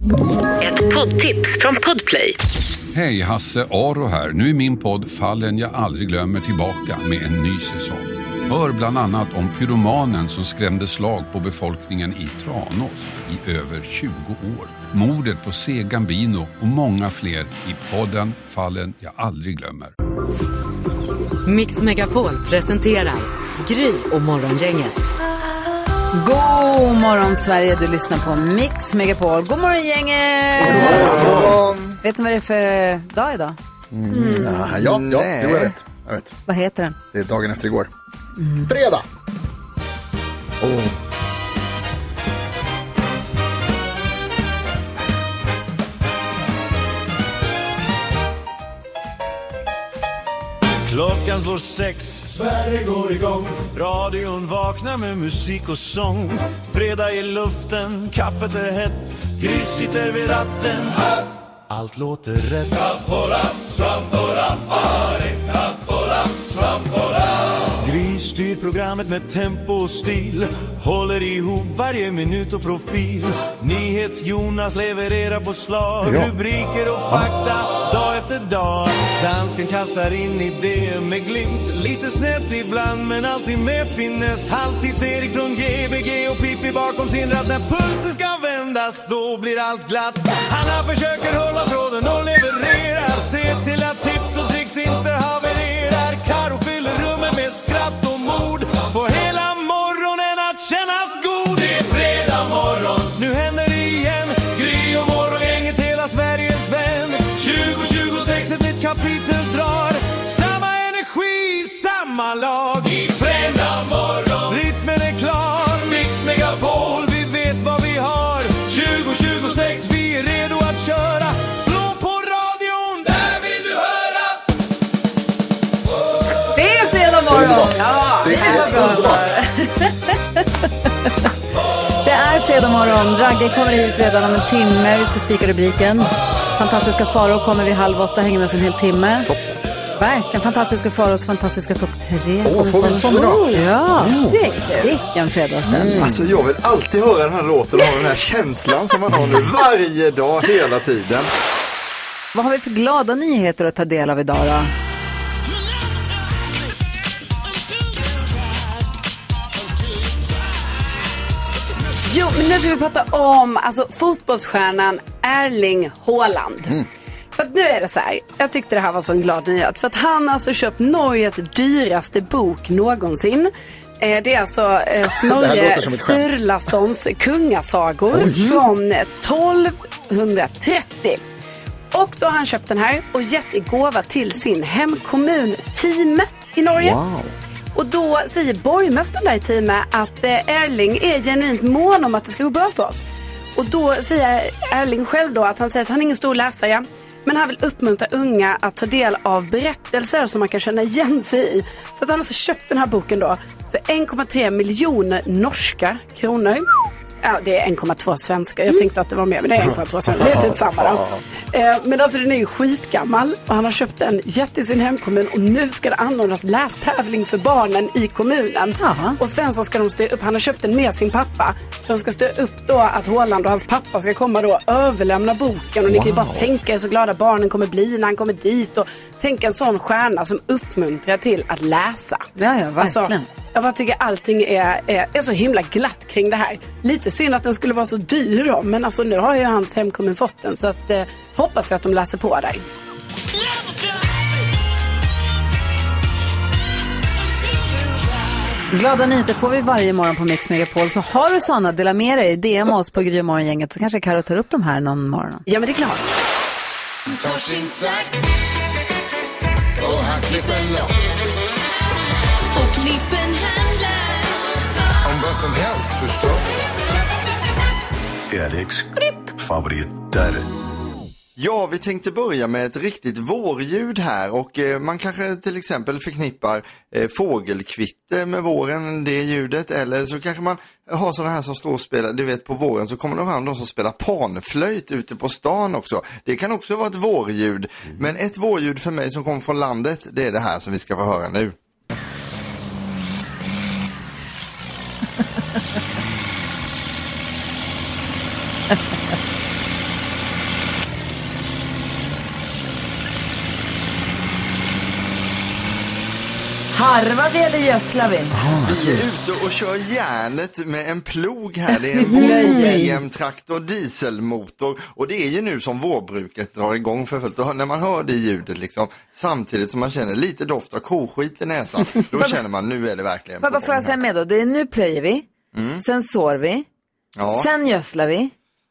Ett poddtips från Podplay. Hej, Hasse Aro här. Nu är min podd Fallen jag aldrig glömmer tillbaka med en ny säsong. Hör bland annat om pyromanen som skrämde slag på befolkningen i Tranås i över 20 år. Mordet på C. Gambino och många fler i podden Fallen jag aldrig glömmer. Mix Megapol presenterar Gry och Morgongänget. God morgon Sverige, du lyssnar på Mix Megapol. God morgon gänget! God morgon! Vet ni vad det är för dag idag? Ja, jag vet. Vad heter den? Det är dagen efter igår. Fredag! Klockan slår 6, Sverige går igång. Radion vaknar med musik och sång. Fredag i luften, kaffet är hett. Gry sitter vid ratten, allt låter rätt. Gry styr programmet med tempo och stil. Håller ihop varje minut och profil. NyhetsJonas levererar på slag. Rubriker och fakta, dag efter dag. Dansken kastar in idéer med glimt. Lite snett ibland men alltid med finnes. Halvtids-Erik från GBG och Pippi bakom sin ratt. När pulsen ska vändas, då blir allt glatt. Hanna försöker hålla tråden och levererar. Se till att tips och tricks inte havererar. Karo fyller rummet med skratt och mod. Får hela morgonen att kännas god. Det är fredag morgon, nu händer det igen. Gry och Morgongänget, hela Sveriges vän. 2026, ett nytt kapitel drar. Samma energi, samma lag. I fredag morgon, rytmen är klar. Mix Megapol, vi vet vad vi har. 2026, vi är redo att köra. Slå på radion, där vill du höra. Det är fredag morgon! Ja, det är bra. Det är fredag morgon. Ragge kommer hit redan om en timme. Vi ska spika rubriken. Fantastiska Farao kommer vid 7:30. Hänger med oss en hel timme. Topp. Verkligen. Fantastiska Faraos fantastiska topp 3. Får vi en sån bra? Ja, det är kul. Vilken fredagsstämning. Alltså jag vill alltid höra den här låten och ha den här känslan som man har nu varje dag, hela tiden. Vad har vi för glada nyheter att ta del av idag då? Jo, men nu ska vi prata om fotbollsstjärnan Erling Haaland. För att nu är det så här, jag tyckte det här var så en glad nyhet. För att han har alltså köpt Norges dyraste bok någonsin. Det är alltså Snorre Sturlasons kungasagor från 1230. Och då har han köpt den här och gett i gåva till sin hemkommun Time i Norge. Wow. Och då säger borgmästaren där i Time att Erling är genuint mån om att det ska gå bra för oss. Och då säger Erling själv då att han säger att han är ingen stor läsare. Men han vill uppmuntra unga att ta del av berättelser som man kan känna igen sig i. Så att han har alltså köpt den här boken då för 1,3 miljoner norska kronor. Ja, det är 1,2 svenska. Jag tänkte att det var mer, men det är 1,2 svenska. Det är typ samma då. Men alltså den är ju skitgammal. Och han har köpt den jätte i sin hemkommun. Och nu ska det anordnas lästävling för barnen i kommunen. Aha. Och sen så ska de stå upp. Han har köpt den med sin pappa. Så de ska stå upp då att Haaland och hans pappa ska komma då och överlämna boken. Och ni kan ju bara tänka er så glada barnen kommer bli när han kommer dit. Och tänka en sån stjärna som uppmuntrar till att läsa. Ja, verkligen. Alltså, jag bara tycker allting är så himla glatt kring det här. Lite synd att den skulle vara så dyr då, men alltså nu har ju hans hemkommun fått den. Så att, hoppas vi att de läser på där. Glada nyheter får vi varje morgon på Mix Megapol. Så har du sådana, dela med dig. DM oss på Gry och Morgongänget så kanske Karo tar upp de här någon morgon. Ja, men det är klart. Tar sin sax och han klipper loss. Och klippen handlar om vad som helst förstås. Eriks favoriter. Ja, vi tänkte börja med ett riktigt vårljud här och man kanske till exempel förknippar fågelkvitter med våren, det ljudet, eller så kanske man har sådana här som står och spelar, du vet på våren så kommer de fram de som spelar panflöjt ute på stan också. Det kan också vara ett vårljud, men ett vårljud för mig som kommer från landet, det är det här som vi ska få höra nu. Harvar vi eller gödslar vi? Vi är ute och kör järnet med en plog här. Det är en Volvo BM-traktor dieselmotor. Och det är ju nu som vårbruket drar igång för fullt. Och när man hör det ljudet liksom, samtidigt som man känner lite doft av koskit i näsan, då känner man nu är det verkligen. Vad får jag säga med då? Det är nu plöjer vi, sen sår vi, sen gödslar vi.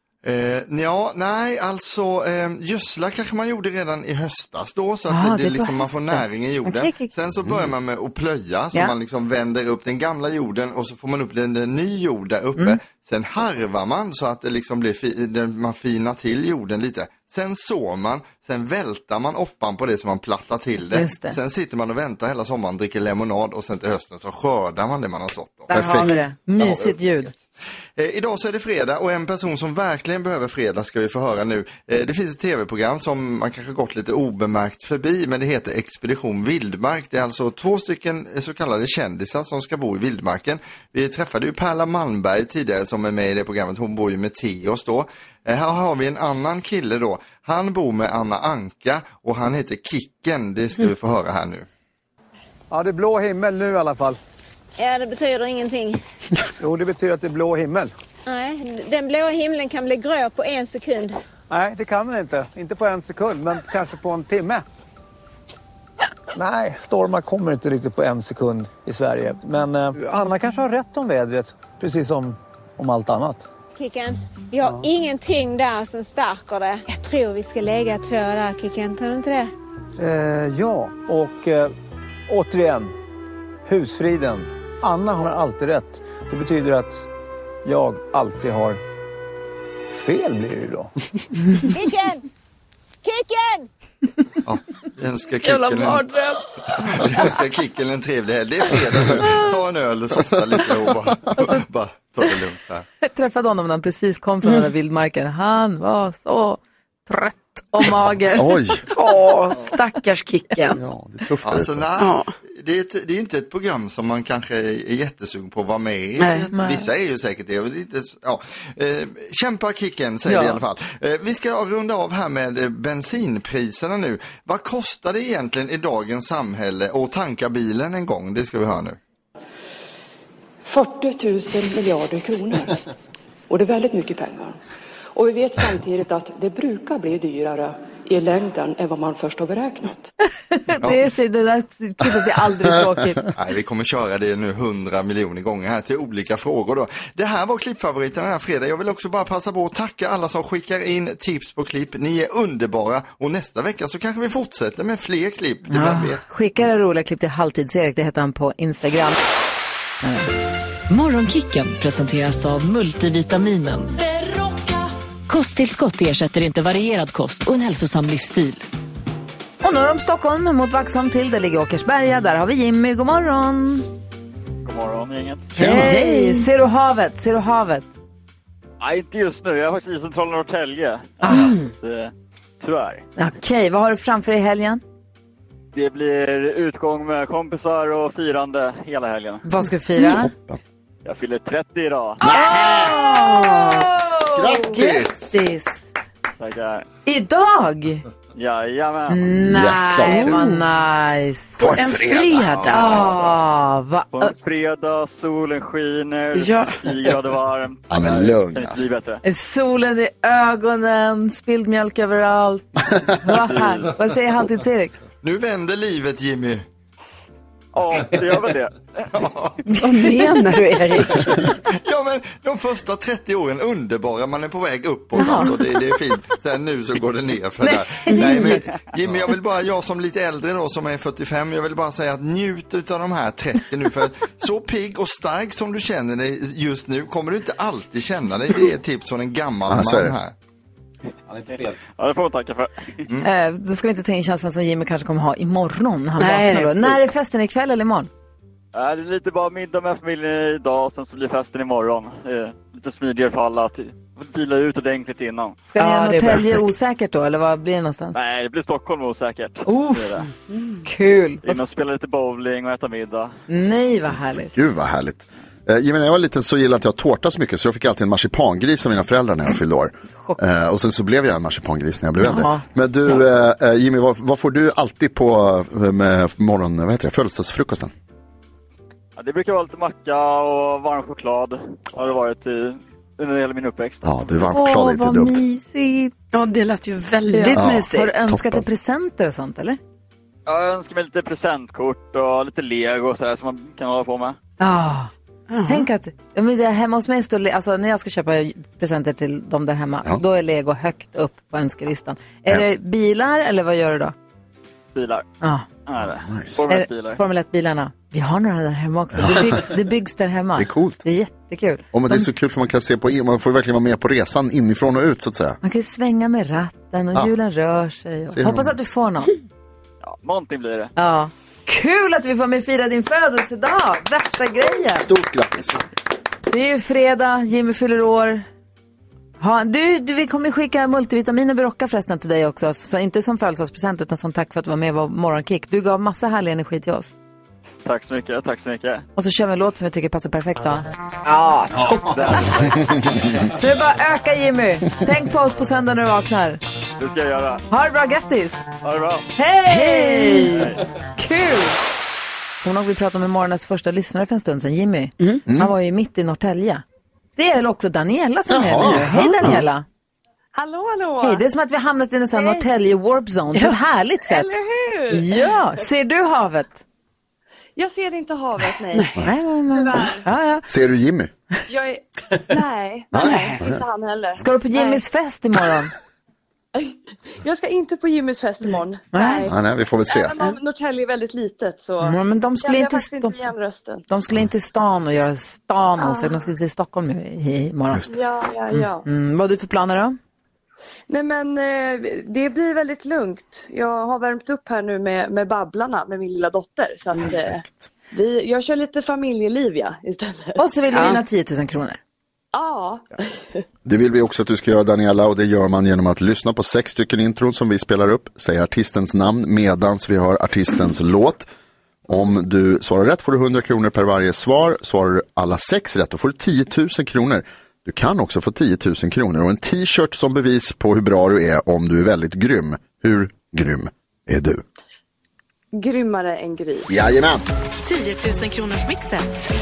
Gödsla kanske man gjorde redan i höstas då, så att det liksom, man får näring i jorden. Okay. Sen så börjar man med att plöja, så man liksom vänder upp den gamla jorden och så får man upp den ny jord där uppe. Sen harvar man så att det liksom blir man finar till jorden lite. Sen sår man, sen vältar man oppan på det som man plattar till det. Sen sitter man och väntar hela sommaren, dricker lemonad och sen till hösten så skördar man det man har sått. Där har vi det. Mysigt ljud. Idag så är det fredag och en person som verkligen behöver fredag ska vi få höra nu. Det finns ett tv-program som man kanske gått lite obemärkt förbi, men det heter Expedition Vildmark. Det är alltså 2 stycken så kallade kändisar som ska bo i vildmarken. Vi träffade ju Perla Malmberg tidigare som är med i det programmet. Hon bor ju med Theos då. Här har vi en annan kille då. Han bor med Anna Anka och han heter Kicken. Det ska vi få höra här nu. Ja, det är blå himmel nu i alla fall. Ja, det betyder ingenting. Jo, det betyder att det är blå himmel. Nej, den blåa himlen kan bli grå på 1 sekund. Nej, det kan den inte. Inte på 1 sekund, men kanske på en timme. Nej, stormar kommer inte riktigt på 1 sekund i Sverige. Men Anna kanske har rätt om vädret, precis som om allt annat. Kicken, vi har ingen tyngd där som stärker det. Jag tror vi ska lägga 2 där, Kicken. Tar du inte det? Ja, och återigen, husfriden. Anna har alltid rätt. Det betyder att jag alltid har fel, blir det då. Kicken! Kicken! Ja, jag önskar Kicken en trevlig helg. Det är fredag nu. Ta en öl och softa lite och bara ta det lugnt här. Jag träffade honom när han precis kom från den där vildmarken. Han var så trött och mager. Oj! Stackars Kicken. Ja, det är tufft. Alltså, det är inte ett program som man kanske är jättesugen på att vara med i. Vissa är ju säkert det. Kämpa Kicken, säger vi i alla fall. Vi ska runda av här med bensinpriserna nu. Vad kostar det egentligen i dagens samhälle att tanka bilen en gång? Det ska vi höra nu. 40 000 miljarder kronor. Och det är väldigt mycket pengar. Och vi vet samtidigt att det brukar bli dyrare i längden än vad man först har beräknat. Det där klippet blir aldrig tråkigt. Nej, vi kommer köra det nu 100 miljoner gånger här till olika frågor då. Det här var klippfavoriten den här fredag. Jag vill också bara passa på att tacka alla som skickar in tips på klipp. Ni är underbara och nästa vecka så kanske vi fortsätter med fler klipp. Skicka era roliga klipp till Halvtids-Erik, det heter han på Instagram. Morgonkicken presenteras av multivitaminen. Kosttillskott ersätter inte varierad kost och en hälsosam livsstil. Och norr om Stockholm mot Vaxholm till, där ligger Åkersberga. Där har vi Jimmy, god morgon. God morgon, gänget. Hej, ser du havet? Nej, inte just nu. Jag är faktiskt i centrala Norrtälje. Tyvärr. Okej, vad har du framför i helgen? Det blir utgång med kompisar och firande hela helgen. Vad ska du fira? Jag fyller 30 idag. Grattis! Tackar. Idag? Jajamän. Nej, vad nice. På en fredag. På en fredag, solen skiner, 10 grader varmt. Ja, men lugn. Solen i ögonen, spilld mjölk överallt. Vad säger Halvtids-Erik? Nu vänder livet, Jimmy. Ja, det gör väl det. Vad menar du, Erik? Ja, men de första 30 åren underbara. Man är på väg uppåt. Alltså, det är fint. Sen nu så går det ner för det. Nej, men Jimmy, jag som lite äldre då, som är 45, jag vill bara säga att njut av de här 30 nu. För att så pigg och stark som du känner dig just nu kommer du inte alltid känna dig. Det är ett tips från en gammal man här. Ja, det får man tacka för. Då ska vi inte ta in känslan som Jimmy kanske kommer ha imorgon. När är festen, ikväll eller imorgon? Det är lite bara middag med familjen idag, sen så blir festen imorgon. Lite smidigare för alla att vila ut ordentligt innan. Ska ni ha Norrtälje osäkert då, eller vad blir det någonstans? Nej, det blir Stockholm osäkert. Kul. Innan spela lite bowling och äta middag. Nej, vad härligt. Gud, vad härligt. När jag var liten så gillade jag tårta så mycket, så jag fick alltid en marsipangris av mina föräldrar när jag fyllde år. Och sen så blev jag en marsipangris när jag blev äldre. Men du, Jimmy, vad får du alltid på med födelsedagsfrukosten? Ja, det brukar vara lite macka och varm choklad. Har det varit under hela min uppväxt. Ja, det är varm choklad inte dumt. Vad mysigt. Ja, det lät ju väldigt mysigt. Har du önskat dig presenter och sånt, eller? Jag önskar mig lite presentkort och lite Lego och sådär som man kan hålla på med. Ja. Tänk att hemma hos mig står, alltså när jag ska köpa presenter till dem där hemma, då är Lego högt upp på önskelistan. Är det bilar eller vad gör du då? Bilar. Ja. Nice. Formel 1-bilarna. Vi har några där hemma också. Det byggs där hemma. Det är coolt. Det är jättekul. Men det är så kul för man kan se man får verkligen vara med på resan inifrån och ut så att säga. Man kan svänga med ratten och hjulen rör sig. Och hoppas att du får någon. Ja, någonting blir det. Ja. Kul att vi får med fira din födelsedag. Värsta grejen. Stort grattis. Det är ju fredag, Jimmy fyller år. Vi kommer skicka multivitaminer Berocka förresten till dig också. Så inte som födelsedagspresent utan som tack för att du var med på Morgonkick. Du gav massa härlig energi till oss. Tack så mycket, tack så mycket. Och så kör vi en låt som jag tycker passar perfekt då. Ja, toppen. Det är bara öka Jimmy. Tänk på oss på söndag när du vaknar. Det ska jag göra. Ha det bra, grattis. Ha det bra. Hej! Kul! Hon och vi pratade med morgonens första lyssnare för en stund sedan, Jimmy. Han var ju mitt i Norrtälje. Det är också Daniela som är med nu. Hej Daniela. Hallå. Hej, det är som att vi har hamnat i en sån Norrtälje warp zone på ett härligt sätt. Eller hur? Ja, ser du havet? Jag ser inte havet, nej. Ja. Ser du Jimmy? Nej, inte han heller. Ska du på Jimmys fest imorgon? Jag ska inte på Jimmys fest imorgon. Nej, vi får väl se. Även om Norrtälje är väldigt litet så men de skulle inte igen rösten. De skulle inte till stan och göra stan och så de skulle till Stockholm imorgon. Ja. Vad har du för planer då? Nej men det blir väldigt lugnt. Jag har värmt upp här nu med Babblarna med min lilla dotter. Så att, jag kör lite familjeliv istället. Och så vill vi vinna 10 000 kronor. Ja. Det vill vi också att du ska göra Daniela och det gör man genom att lyssna på 6 stycken intron som vi spelar upp. Säg artistens namn medans vi hör artistens låt. Om du svarar rätt får du 100 kronor per varje svar. Svarar du alla 6 rätt då får du 10 000 kronor. Du kan också få 10 000 kronor och en t-shirt som bevis på hur bra du är om du är väldigt grym. Hur grym är du? Grymmare än Gry. Jajamän. 10 000 kronors mixen.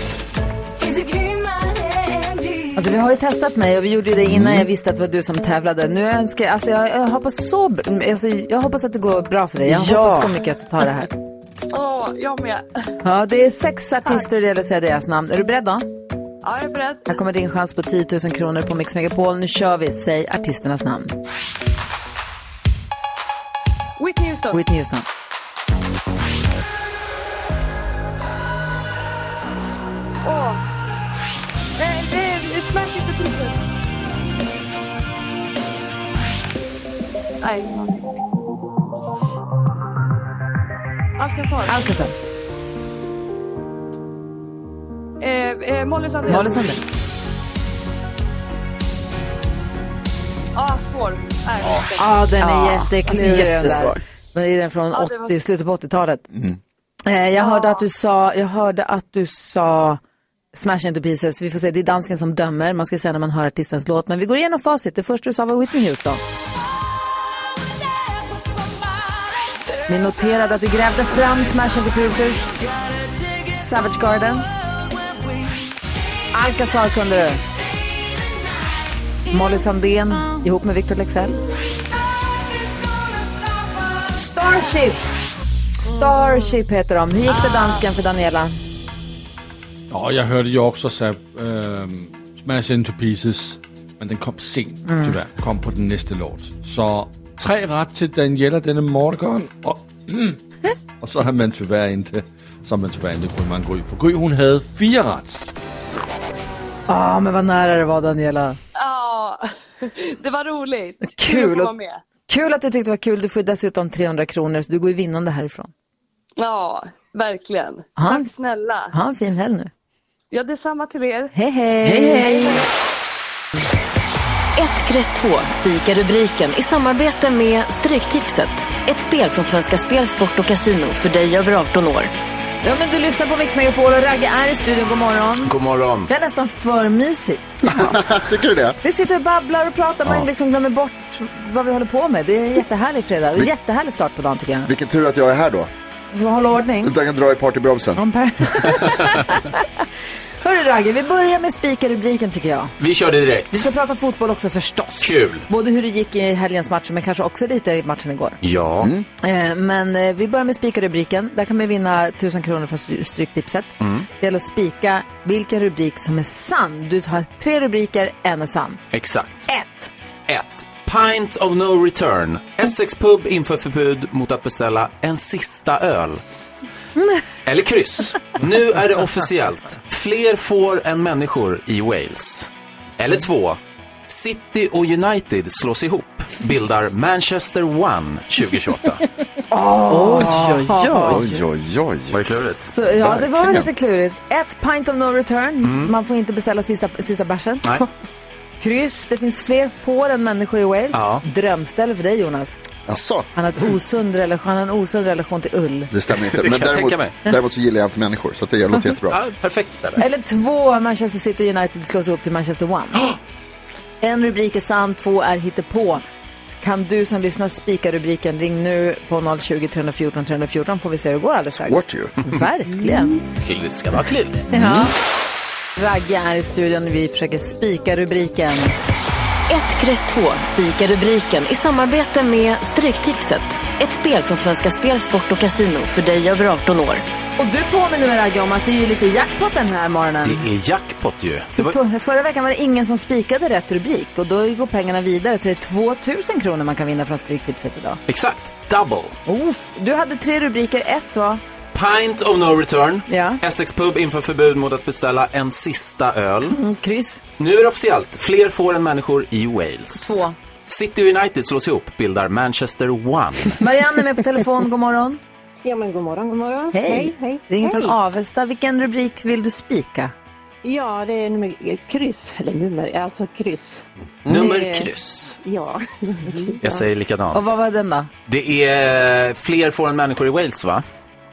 Alltså vi har ju testat mig och vi gjorde det innan jag visste att det var du som tävlade. Nu önskar jag hoppas att det går bra för dig. Jag hoppas så mycket att du tar det här. Jag med. Ja, det är 6 artister det gäller att säga deras namn. Är du beredd då? Ja, jag är beredd. Här kommer din chans på 10 000 kronor på Mix Megapol. Nu kör vi. Säg artisternas namn. Whitney Houston. Whitney Houston. Smash Into Pieces. Nej. Alcazar. Molly Sandén. Svår. Den är jätteklurig. Jättesvår. Men är den från slutet på 80-talet. Jag hörde att du sa Smash Into Pieces. Vi får se, det är dansken som dömer. Man ska säga när man hör artistens låt. Men vi går igenom facit. Det första du sa var Whitney Houston. Vi noterade att du grävde fram Smash Into Pieces. Savage Garden. Alcazar kunde du. Molly Sandén ihop med Victor Lexell. Starship heter de. Hur gick det dansken för Daniela? Ja, jag hörde ju också så Smash Into Pieces, men den kom sent tyvärr. Kom på den nästa låt. Så 3 rätt till Daniela denna morgon. Och så har man tyvärr inte kunnat gå ut. För Gry, hon hade 4 rätt. Men vad nära det var, Daniela. Ja, det var roligt. Kul att du tyckte det var kul. Du får dessutom 300 kronor, så du går ju vinnande härifrån. Ja, verkligen. Tack snälla. Ha en fin helg nu. Ja, detsamma till er. Hej. 1X2 spikar rubriken i samarbete med Stryktipset. Ett spel från Svenska Spel, Sport och Casino för dig över 18 år. Ja, men du lyssnar på Mix Megapol och Ragge är i studion. God morgon. God morgon. Det är nästan för mysigt. Tycker du det? Vi sitter och babblar och pratar, man liksom glömmer bort vad vi håller på med. Det är en jättehärlig fredag. Jättehärlig start på dagen tycker jag. Vilken tur att jag är här då. Så håll ordning. Du kan dra i partybromsen. Hörru Ragge, vi börjar med spikarrubriken tycker jag. Vi kör det direkt. Vi ska prata fotboll också förstås. Kul. Både hur det gick i helgens match men kanske också lite i matchen igår. Ja. Men vi börjar med spikarrubriken. Där kan man vinna 1000 kronor från Stryktipset. Det gäller att spika vilken rubrik som är sann. Du har 3 rubriker, en är sann. Exakt. 1. Pint of no return. Essex pub inför förbud mot att beställa en sista öl. Eller kryss. Nu är det officiellt. Fler får än människor i Wales. Eller 2. City och United slås ihop. Bildar Manchester One 2028. Oj. Var det klurigt? Så, ja, det var lite klurigt. 1 pint of no return. Man får inte beställa sista bärsen. Nej. Kryss, det finns fler får än människor i Wales. Ja. Drömställe för dig, Jonas. Asså? Han har en osund relation till ull. Det stämmer inte. Men däremot så gillar jag inte människor. Så det låter jättebra. Ja, perfekt ställe. Eller 2, Manchester City United slås ihop till Manchester One. En rubrik är sann, 2 är hittepå. Kan du som lyssnar spika rubriken? Ring nu på 020-314 314 får vi se hur det går alldeles strax. Svårt ju. Verkligen. Det ska vara klur. Ja. Ragge är i studion och vi försöker spika rubriken. 1X2 spikar rubriken i samarbete med Stryktipset. Ett spel från Svenska Spel, Sport och Casino för dig över 18 år. Och du påminner mig, Ragge, om att det är ju lite jackpot den här morgonen. Det är jackpot ju. Förra veckan var det ingen som spikade rätt rubrik och då går pengarna vidare så det är 2000 kronor man kan vinna från Stryktipset idag. Exakt, double. Du hade 3 rubriker, 1 va? Pint of no return. Ja. Essex pub inför förbud mot att beställa en sista öl. Kryss. Nu är det officiellt. Fler får än människor i Wales. 2. City United slås ihop, bildar Manchester One. Marianne är med på telefon, god morgon. Ja men god morgon. Hej. Ringer från Avesta. Vilken rubrik vill du spika? Ja, det är kryss. Alltså kryss. Kryss. Ja. Jag säger likadant. Och vad var den då? Det är fler får än människor i Wales, va?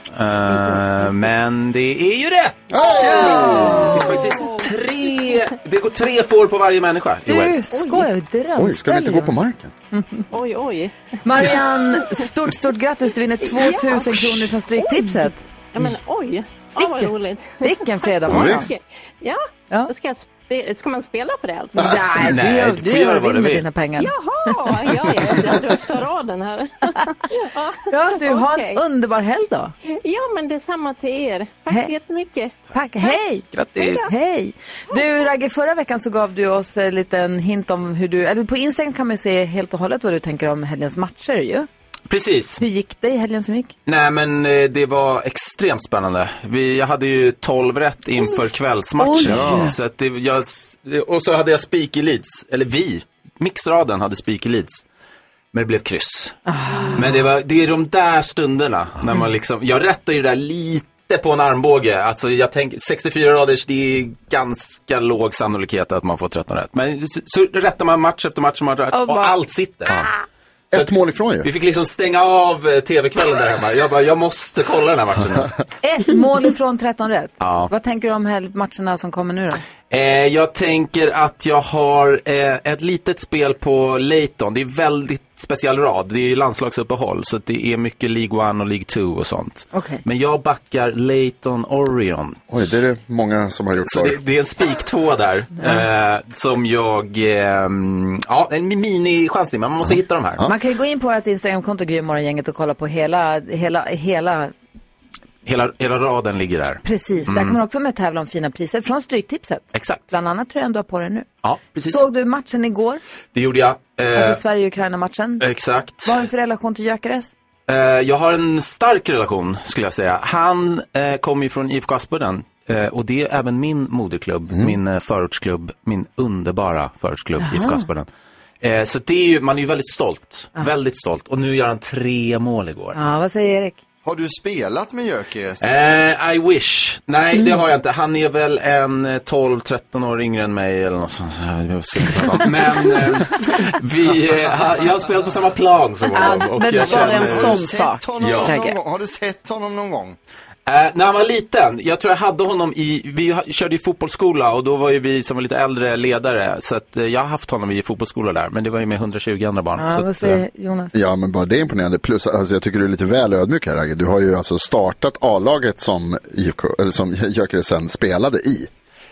Men det är ju rätt! Det är faktiskt 3. Det går 3 får på varje människa i Wales. Du skojar, drömställningen. Oj, ska vi inte gå på marken? Oj. Marianne, stort grattis. Du vinner 2000 kronor från Stryktipset. Ja men oj. Vad roligt. Vilken fredag morgon. Ja. Ska man spela för det alltså? Nej, du gör det med dina pengar. Jaha, jag drar första raden här. Du har en underbar helg då. Ja, men det är samma till er. Tack så jättemycket. Tack, hej. Grattis. Hej. Du, Ragge, förra veckan så gav du oss en liten hint om hur du... på Instagram kan man ju se helt och hållet vad du tänker om helgens matcher ju. Precis. Hur gick det i helgen som gick? Nej, men det var extremt spännande. Jag hade ju 12 rätt inför kvällsmatchen. Så att och så hade jag spik i Leeds. Eller mixraden hade spik i Leeds. Men det blev kryss. Men det är de där stunderna när man liksom... Jag rättar ju det där lite på en armbåge. Alltså jag tänker 64 raders, det är ganska låg sannolikhet att man får 13 rätt. Men så rättar man match efter match och allt sitter. Så ett mål ifrån ju. Vi fick liksom stänga av tv-kvällen där hemma. Jag måste kolla den här matchen. Ett mål ifrån 13 rätt. Ja. Vad tänker du om matcherna som kommer nu då? Jag tänker att jag har ett litet spel på Leighton. Det är väldigt speciell rad. Det är landslagsuppehåll så det är mycket League 1 och League 2 och sånt. Okay. Men jag backar Leighton Orion. Oj, det är det många som har gjort. Så det är en spik 2 där som jag... en mini-chansning, man måste hitta de här. Man kan ju gå in på ett Instagram-konto Grymmorgänget och kolla på hela raden ligger där. Precis, där kan man också med tävla om fina priser från Stryktipset. Exakt. Bland annat tror jag ändå på det nu. Ja, precis. Såg du matchen igår? Det gjorde jag. Alltså Sverige-Ukraina-matchen. Exakt. Vad har du för relation till Gyökeres? Jag har en stark relation skulle jag säga. Han kom ju från IFK Aspudden. Och det är även min moderklubb, min förortsklubb, min underbara förortsklubb IFK Aspudden. Så det är ju, man är ju väldigt stolt. Väldigt stolt. Och nu gör han 3 mål igår. Ja, vad säger Erik? Har du spelat med Gyökeres? I wish. Nej, det har jag inte. Han är väl en 12-13 år yngre än mig eller något sånt. Men jag har spelat på samma plan som honom. Men det var en sån sak. Har du sett honom någon gång? När han var liten, jag tror jag hade honom vi körde i fotbollsskola och då var ju vi som var lite äldre ledare, så att jag har haft honom i fotbollsskola där, men det var ju med 120 andra barn. Ja, vad säger Jonas? Ja, men bara det är imponerande. Plus, alltså, jag tycker du är lite väl ödmjuk här, Ragge. Du har ju alltså startat A-laget som Gyökeres sen spelade i.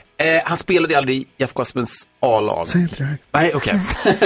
Han spelade aldrig i IFK Aspens A-lag. Säg inte det. Nej, okej.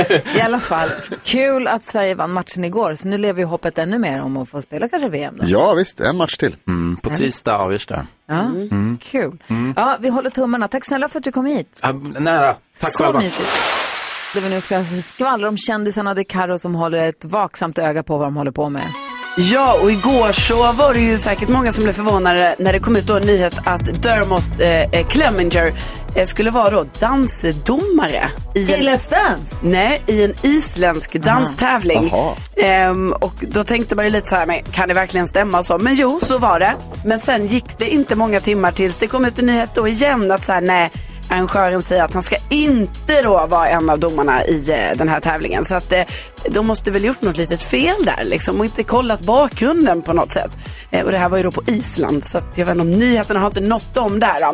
I alla fall, kul att Sverige vann matchen igår. Så nu lever ju hoppet ännu mer om att få spela kanske VM då. Ja, visst. En match till. På tisdag avgörs det. Ja, kul. Ja, vi håller tummarna. Tack snälla för att du kom hit. Nära. Tack så själva. Mysigt. Det vi nu ska skvallra om kändisarna. Det är Karo som håller ett vaksamt öga på vad de håller på med. Ja, och igår så var det ju säkert många som blev förvånade när det kom ut då en nyhet att Dermot Clemenger skulle vara då dansdomare i Let's Dance? Nej, i en isländsk danstävling. Och då tänkte man ju lite så här, men kan det verkligen stämma så? Men jo, så var det. Men sen gick det inte många timmar tills det kom ut en nyhet då igen att så här, nej, arrangören säger att han ska inte då vara en av domarna i den här tävlingen. Så att de måste väl gjort något litet fel där liksom, och inte kollat bakgrunden på något sätt. Och det här var ju då på Island, så att jag vet inte om nyheterna har inte nått om där.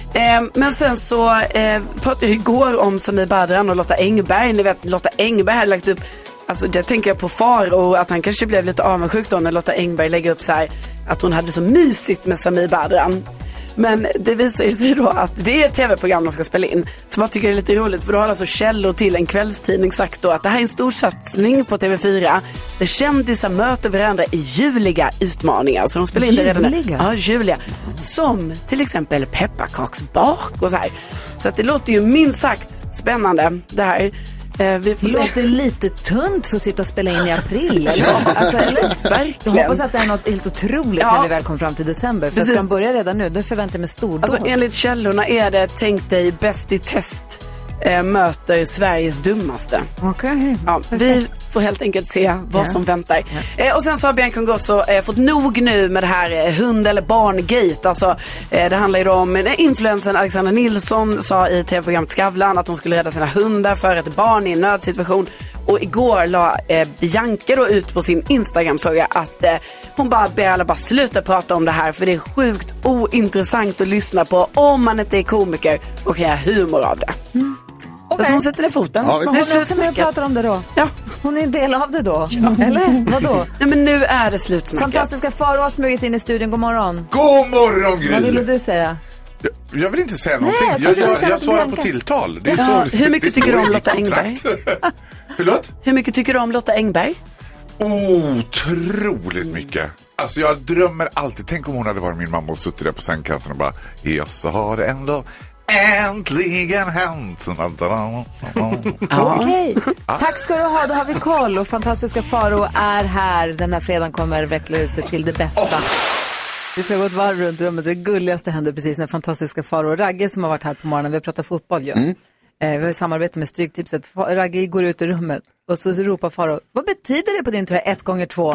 Men sen så pratade jag igår om Samir Badran och Lotta Engberg. Ni vet, Lotta Engberg hade lagt upp, alltså det tänker jag på Faro, att han kanske blev lite avundsjuk då när Lotta Engberg lägger upp så här att hon hade så mysigt med Samir Badran. Men det visar ju sig då att det är ett tv-program de ska spela in. Så man tycker det är lite roligt, för då har alltså källor till en kvällstidning sagt då att det här är en stor satsning på TV4. Där kändisar möter varandra i juliga utmaningar. Så de spelar in det redan där. Ja, juliga. Som till exempel pepparkaksbak och så här. Så att det låter ju minst sagt spännande det här. Det låter lite tunt för att sitta och spela in i april. Alltså, verkligen. Jag hoppas att det är något helt otroligt när vi väl kommer fram till december. För ska de börja redan nu, då förväntar jag mig stordåd. Alltså enligt källorna är det, tänk dig, Bäst i test möter Sveriges dummaste. Okej. Ja, vi får helt enkelt se vad som väntar. Och sen så har Bianca Ingrosso fått nog nu med det här hund- eller barngate. Alltså, det handlar ju då om influensen Alexandra Nilsson sa i tv-programmet Skavlan att hon skulle rädda sina hundar för ett barn i en nödsituation. Och igår la Bianca då ut på sin Instagram, såg jag, att hon bara ber alla bara sluta prata om det här, för det är sjukt ointressant att lyssna på om man inte är komiker och kan göra humor av det. Så att hon sätter ner foten. Ja, hon är också med och pratar om det då. Ja. Hon är en del av det då. Eller? Vadå? Nej, men nu är det slutsnacket. Fantastiska Faro har smugit in i studion. God morgon. God morgon, Gry. Vad ville du säga? Jag vill inte säga någonting. Jag svarar på tilltal. Det är så, hur mycket tycker du om Lotta Engberg? Förlåt? Hur mycket tycker du om Lotta Engberg? Otroligt mycket. Alltså jag drömmer alltid. Tänk om hon hade varit min mamma och suttit där på sängkanten och bara, ja, så har det ändå äntligen hänt. Okej. Tack ska du ha, då har vi koll. Och Fantastiska Faro är här. Den här fredagen kommer veckla ut sig till det bästa. Vi ska gå ett varv runt rummet. Det gulligaste hände precis när Fantastiska Faro och Ragge, som har varit här på morgonen, vi har pratat fotboll ju. Vi har samarbete med Stryktipset. Ragge går ut ur rummet och så ropar Faro, vad betyder det på din tröja 1x2?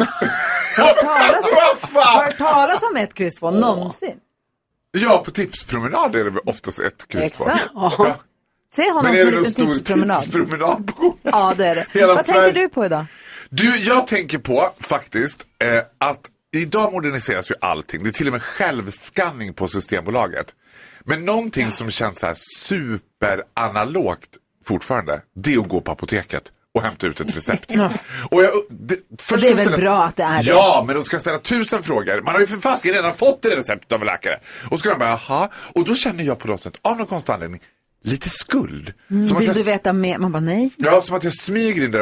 Har du talat om 1x2 någonsin? Ja, på tipspromenad är det väl oftast 1x2. Exakt. Ja. Se honom som en liten tipspromenad. På ja, det är det. Vad tänker du på idag? Du, jag tänker på faktiskt att idag moderniseras ju allting. Det är till och med självskanning på Systembolaget. Men någonting som känns så här superanalogt fortfarande, det är att gå på apoteket och hämta ut ett recept. Och det är väl bra att det är det. Ja, men de ska ställa 1000 frågor. Man har ju för fasken redan fått det receptet av en läkare. Och ska de bara, jaha. Och då känner jag på något sätt, av någon konstig anledning, lite skuld. Som vill du veta mer? Man bara, nej. Ja, som att jag smyger in där.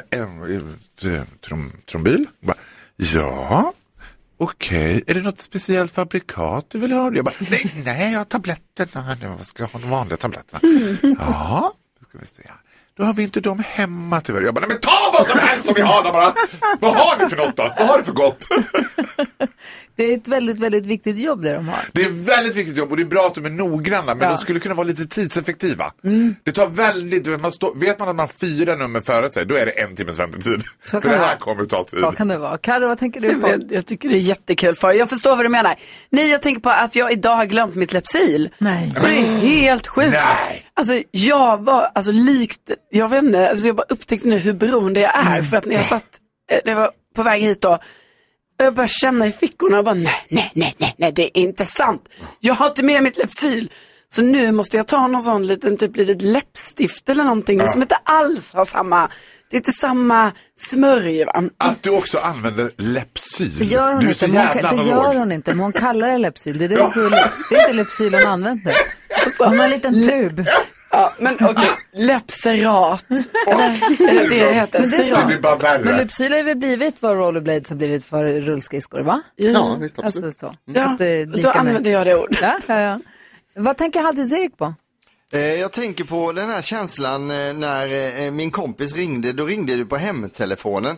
Trombyl? Ja. Okej, är det något speciellt fabrikat du vill ha? Jag bara, nej, jag har tabletterna. Jag ska ha de vanliga tabletterna. Ja, då ska vi se. Då har vi inte dem hemma tyvärr. Jag bara, men ta vad som helst som vi har där bara. Vad har ni för något då? Vad har du för gott? Det är ett väldigt, väldigt viktigt jobb det de har. Det är väldigt viktigt jobb och det är bra att de är noggranna, men de skulle kunna vara lite tidseffektiva. Det tar väldigt, vet man att man har 4 nummer före sig, då är det 1 timmes väntetid. För det här kommer att ta tid. Så kan det vara. Karo, vad tänker du på? Jag tycker det är jättekul för. Jag förstår vad du menar. Nej, jag tänker på att jag idag har glömt mitt Lypsyl. Nej. Det är helt sjukt. Nej. Alltså jag var likt, jag vet inte, alltså jag bara upptäckte nu hur beroende jag är. För att när jag var på väg hit då, Och jag bara känna i fickorna och bara nej, det är inte sant. Jag har inte med mitt Lypsyl. Så nu måste jag ta någon sån litet läppstift eller någonting som inte alls har samma, det är inte samma smörj, va? Att du också använder Lypsyl. Det gör hon inte, men hon kallar det Lypsyl. Det är det är inte Lypsyl hon använder. Alltså, hon har en liten tub. Ja, men okej, Läppserat. Eller det heter. Men Lypsyl har väl blivit vad rollerblades har blivit för rullskridskor, va? Ja, visst, absolut. Alltså, så. Ja, då använder jag det ord. Ja. Vad tänker Halvtids-Erik på? Jag tänker på den här känslan när min kompis ringde. Då ringde du på hemtelefonen.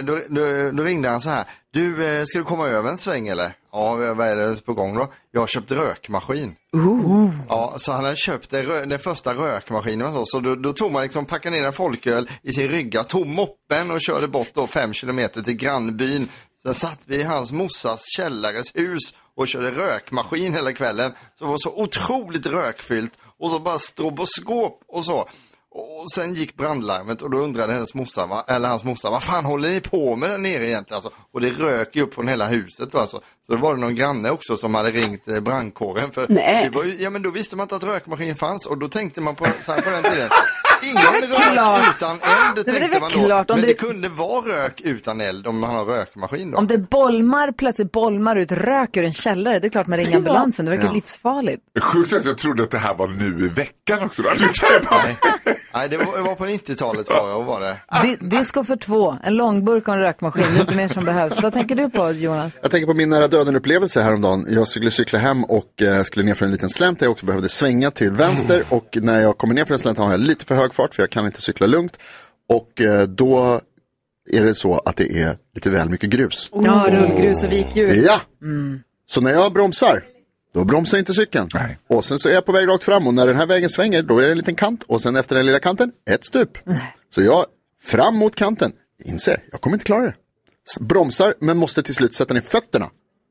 Då ringde han så här. Du, ska du komma över en sväng eller? Ja, vad är det på gång då? Jag har köpt rökmaskin. Ja, så han hade köpt den första rökmaskinen och så då tog man liksom, packade ner en folköl i sin rygga, tog moppen och körde bort då 5 kilometer till grannbyn. Sen satt vi i hans mossas källares hus och körde rökmaskin hela kvällen. Så det var så otroligt rökfyllt. Och så bara stroboskop och så. Och sen gick brandlarmet och då undrade hans morsa, vad fan håller ni på med där nere egentligen? Alltså, och det rök ju upp från hela huset. Alltså. Så det var det någon granne också som hade ringt brandkåren. För det var ju, men då visste man inte att rökmaskin fanns. Och då tänkte man på den tiden. Ingen rök utan eld, tänkte man då. Men det kunde vara rök utan eld om man har rökmaskin då. Om det plötsligt bolmar ut rök ur en källare, det är klart man ringer ambulansen. Det verkar livsfarligt. Sjukt att jag trodde att det här var nu i veckan också. Nej, det var på 90-talet var det. Disco för 2, en långburk och en rökmaskin, det är inte mer som behövs. Vad tänker du på, Jonas? Jag tänker på min nära döden-upplevelse häromdagen. Jag skulle cykla hem och skulle ner för en liten slänt. Jag också behövde svänga till vänster och när jag kommer ner för en slänt har jag lite för hög fart för jag kan inte cykla lugnt. Och då är det så att det är lite väl mycket grus. Ja, rullgrus och vikljus. Ja, så när jag bromsar, då bromsar inte cykeln. Nej. Och sen så är jag på väg rakt fram och när den här vägen svänger, då är det en liten kant. Och sen efter den lilla kanten, ett stup. Så jag fram mot kanten, inser, jag kommer inte klara det. Bromsar, men måste till slut sätta ner fötterna.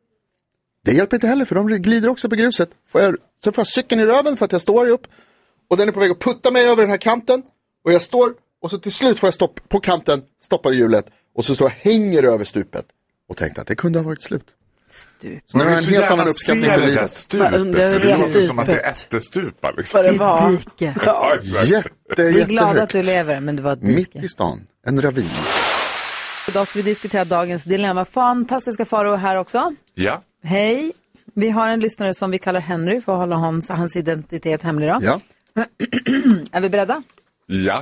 Det hjälper inte heller, för de glider också på gruset. Så får jag cykeln i röven för att jag står upp. Och den är på väg att putta mig över den här kanten. Och jag står, och så till slut får jag stopp på kanten, stoppar hjulet. Och så står jag hänger över stupet. Och tänkte att det kunde ha varit slut. Stup. Så nu har jag en helt annan uppskattning för livet. Det låter som att det är ättestupa. Liksom. Det var dike. Ja, vi är glada att du lever, men det var ett dike. Mitt i stan, en ravin. Idag ska vi diskutera dagens dilemma. Fantastiska Faro här också. Ja. Hej. Vi har en lyssnare som vi kallar Henry för att hålla hans identitet hemlig då. Ja. Är vi beredda? Ja.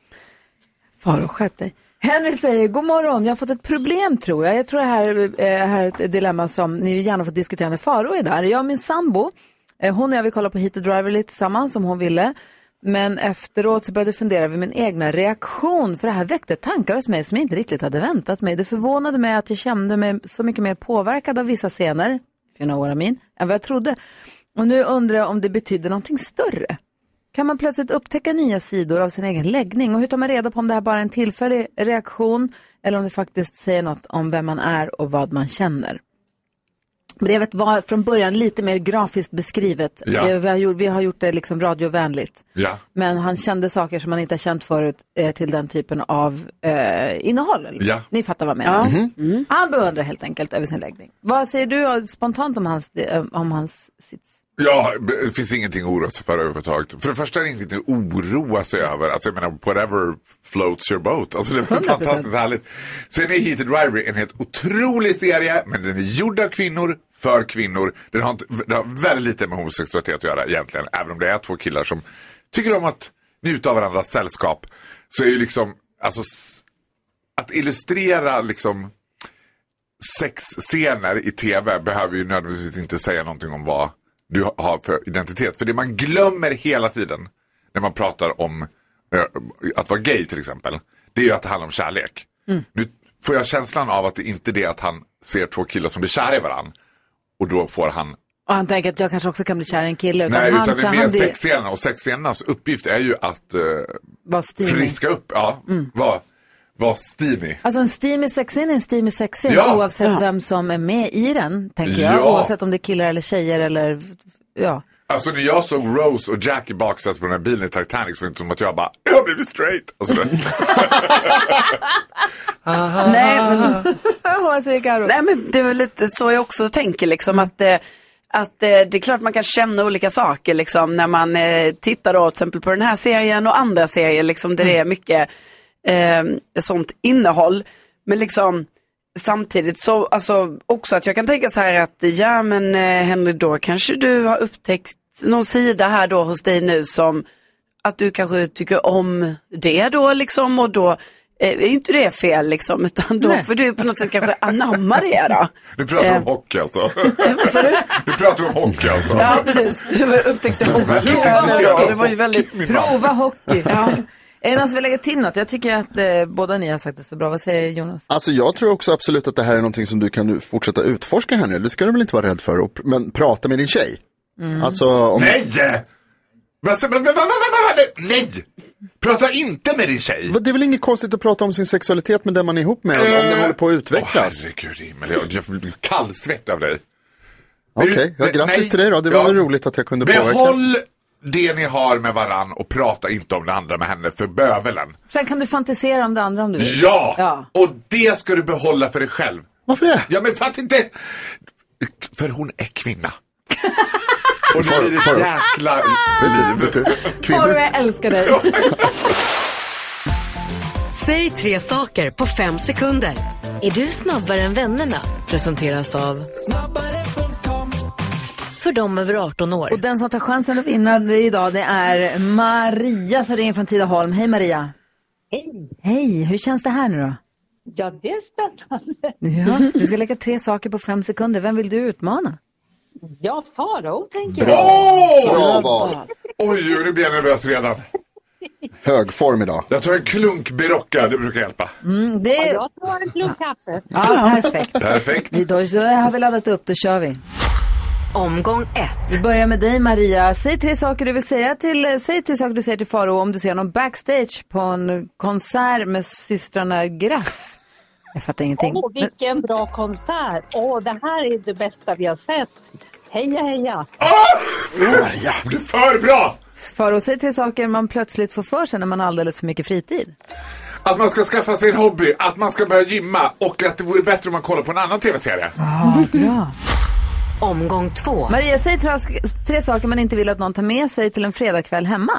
Faro, skärp dig. Henry säger, god morgon, jag har fått ett problem tror jag. Jag tror det här är ett dilemma som ni gärna får diskutera när Faro är där. Jag och min sambo, hon och jag vill kolla på Hit the Driver lite tillsammans som hon ville. Men efteråt så började jag fundera över min egna reaktion. För det här väckte tankar hos mig som jag inte riktigt hade väntat mig. Det förvånade mig att jag kände mig så mycket mer påverkad av vissa scener, if you know what I mean, än vad jag trodde. Och nu undrar jag om det betyder någonting större. Kan man plötsligt upptäcka nya sidor av sin egen läggning? Och hur tar man reda på om det här bara är en tillfällig reaktion eller om det faktiskt säger något om vem man är och vad man känner? Brevet var från början lite mer grafiskt beskrivet. Ja. Vi har gjort det liksom radiovänligt. Ja. Men han kände saker som man inte har känt förut till den typen av innehåll. Ja. Ni fattar vad jag menar. Han beundrar helt enkelt över sin läggning. Vad säger du spontant om hans sits? Ja, det finns ingenting att oroa sig för överhuvudtaget. För det första är det ingenting att oroa sig över. Alltså jag menar, whatever floats your boat. Alltså det är 100%. Fantastiskt härligt. Sen är Heated Driver en helt otrolig serie, men den är gjord av kvinnor, för kvinnor. Den har väldigt lite med homosexualitet att göra egentligen. Även om det är 2 killar som tycker om att njuta av varandras sällskap. Så är ju liksom, alltså att illustrera liksom sexscener i tv behöver ju nödvändigtvis inte säga någonting om vad du har för identitet. För det man glömmer hela tiden när man pratar om att vara gay till exempel, det är ju att det handlar om kärlek. Nu får jag känslan av att det inte är det att han ser 2 killar som blir kära i varann och då får han... Och han tänker att jag kanske också kan bli kär i en kille. Nej, utan det är mer sexscenerna. Och sexscenernas uppgift är ju att friska upp. Ja, var steamy. Alltså en steamy sexscen är en steamy sexscen oavsett vem som är med i den, tänker jag. Oavsett om det är killar eller tjejer eller, Alltså när jag såg Rose och Jack i baksätet på den här bilen i Titanic så var det inte som att jag har blivit straight. Alltså Nej, men Vad säger Karo? Nej, men det är väl lite så jag också tänker liksom att det är klart man kan känna olika saker liksom när man tittar då till exempel på den här serien och andra serier liksom där det är mycket sånt innehåll. Men liksom samtidigt så alltså också att jag kan tänka så här att ja men Henry, då kanske du har upptäckt någon sida här då hos dig nu som att du kanske tycker om det då liksom, och då är inte det fel liksom, utan då får du på något sätt kanske anamma det då. Du pratar om hockey alltså. Vad sa du? Du pratar om hockey alltså. Ja, precis. Du upptäckte hockey. Det var ju väldigt... Prova hockey. Ja. Är det någon som vill lägga till något? Jag tycker att båda ni har sagt det så bra. Vad säger Jonas? Alltså jag tror också absolut att det här är någonting som du kan fortsätta utforska här nu. Det ska du väl inte vara rädd för. Men prata med din tjej. Alltså, om... Nej! Nej! Prata inte med din tjej. Det är väl inget konstigt att prata om sin sexualitet med den man är ihop med. Om den håller på att utvecklas. Herregud, himmel. Jag blir kallsvett av dig. Okej, grattis till dig då. Det var väl roligt att jag kunde påverka. Behåll det ni har med varann och prata inte om det andra med henne för bövelen. Sen kan du fantisera om det andra om du vill. Ja! Och det ska du behålla för dig själv. Varför det? Ja, men för att inte... För hon är kvinna. Och nu blir det jäkla liv. Kvinnor. Jag älskar dig. Säg 3 saker på 5 sekunder. Är du snabbare än vännerna? Presenteras av för dem över 18 år. Och den som tar chansen att vinna idag, det är Maria som ringer från Tidaholm. Hej Maria. Hej. Hej, hur känns det här nu då? Ja, det är spännande. Ja, du ska lägga 3 saker på 5 sekunder. Vem vill du utmana? Ja, Farao tänker jag. Bra val. Oj, nu blir jag nervös redan. Hög form idag. Jag tar en klunk berocka, det brukar hjälpa. Det är... Jag tar en klunk kaffe. Ja, perfekt. Perfekt. Då har vi laddat upp, då kör vi. Omgång 1. Vi börjar med dig Maria. Säg 3 saker du vill säga till... Säg 3 saker du säger till Farao om du ser någon backstage på en konsert med systrarna Graff. Jag fattar ingenting. Vilken bra konsert. Det här är det bästa vi har sett. Heja, heja. Maria, du är för bra! Farao, säg 3 saker man plötsligt får för sig när man har alldeles för mycket fritid. Att man ska skaffa sig en hobby, att man ska börja gymma och att det vore bättre om man kollar på en annan tv-serie. Bra. Omgång 2. Maria, säg 3 saker man inte vill att någon tar med sig till en fredagkväll hemma.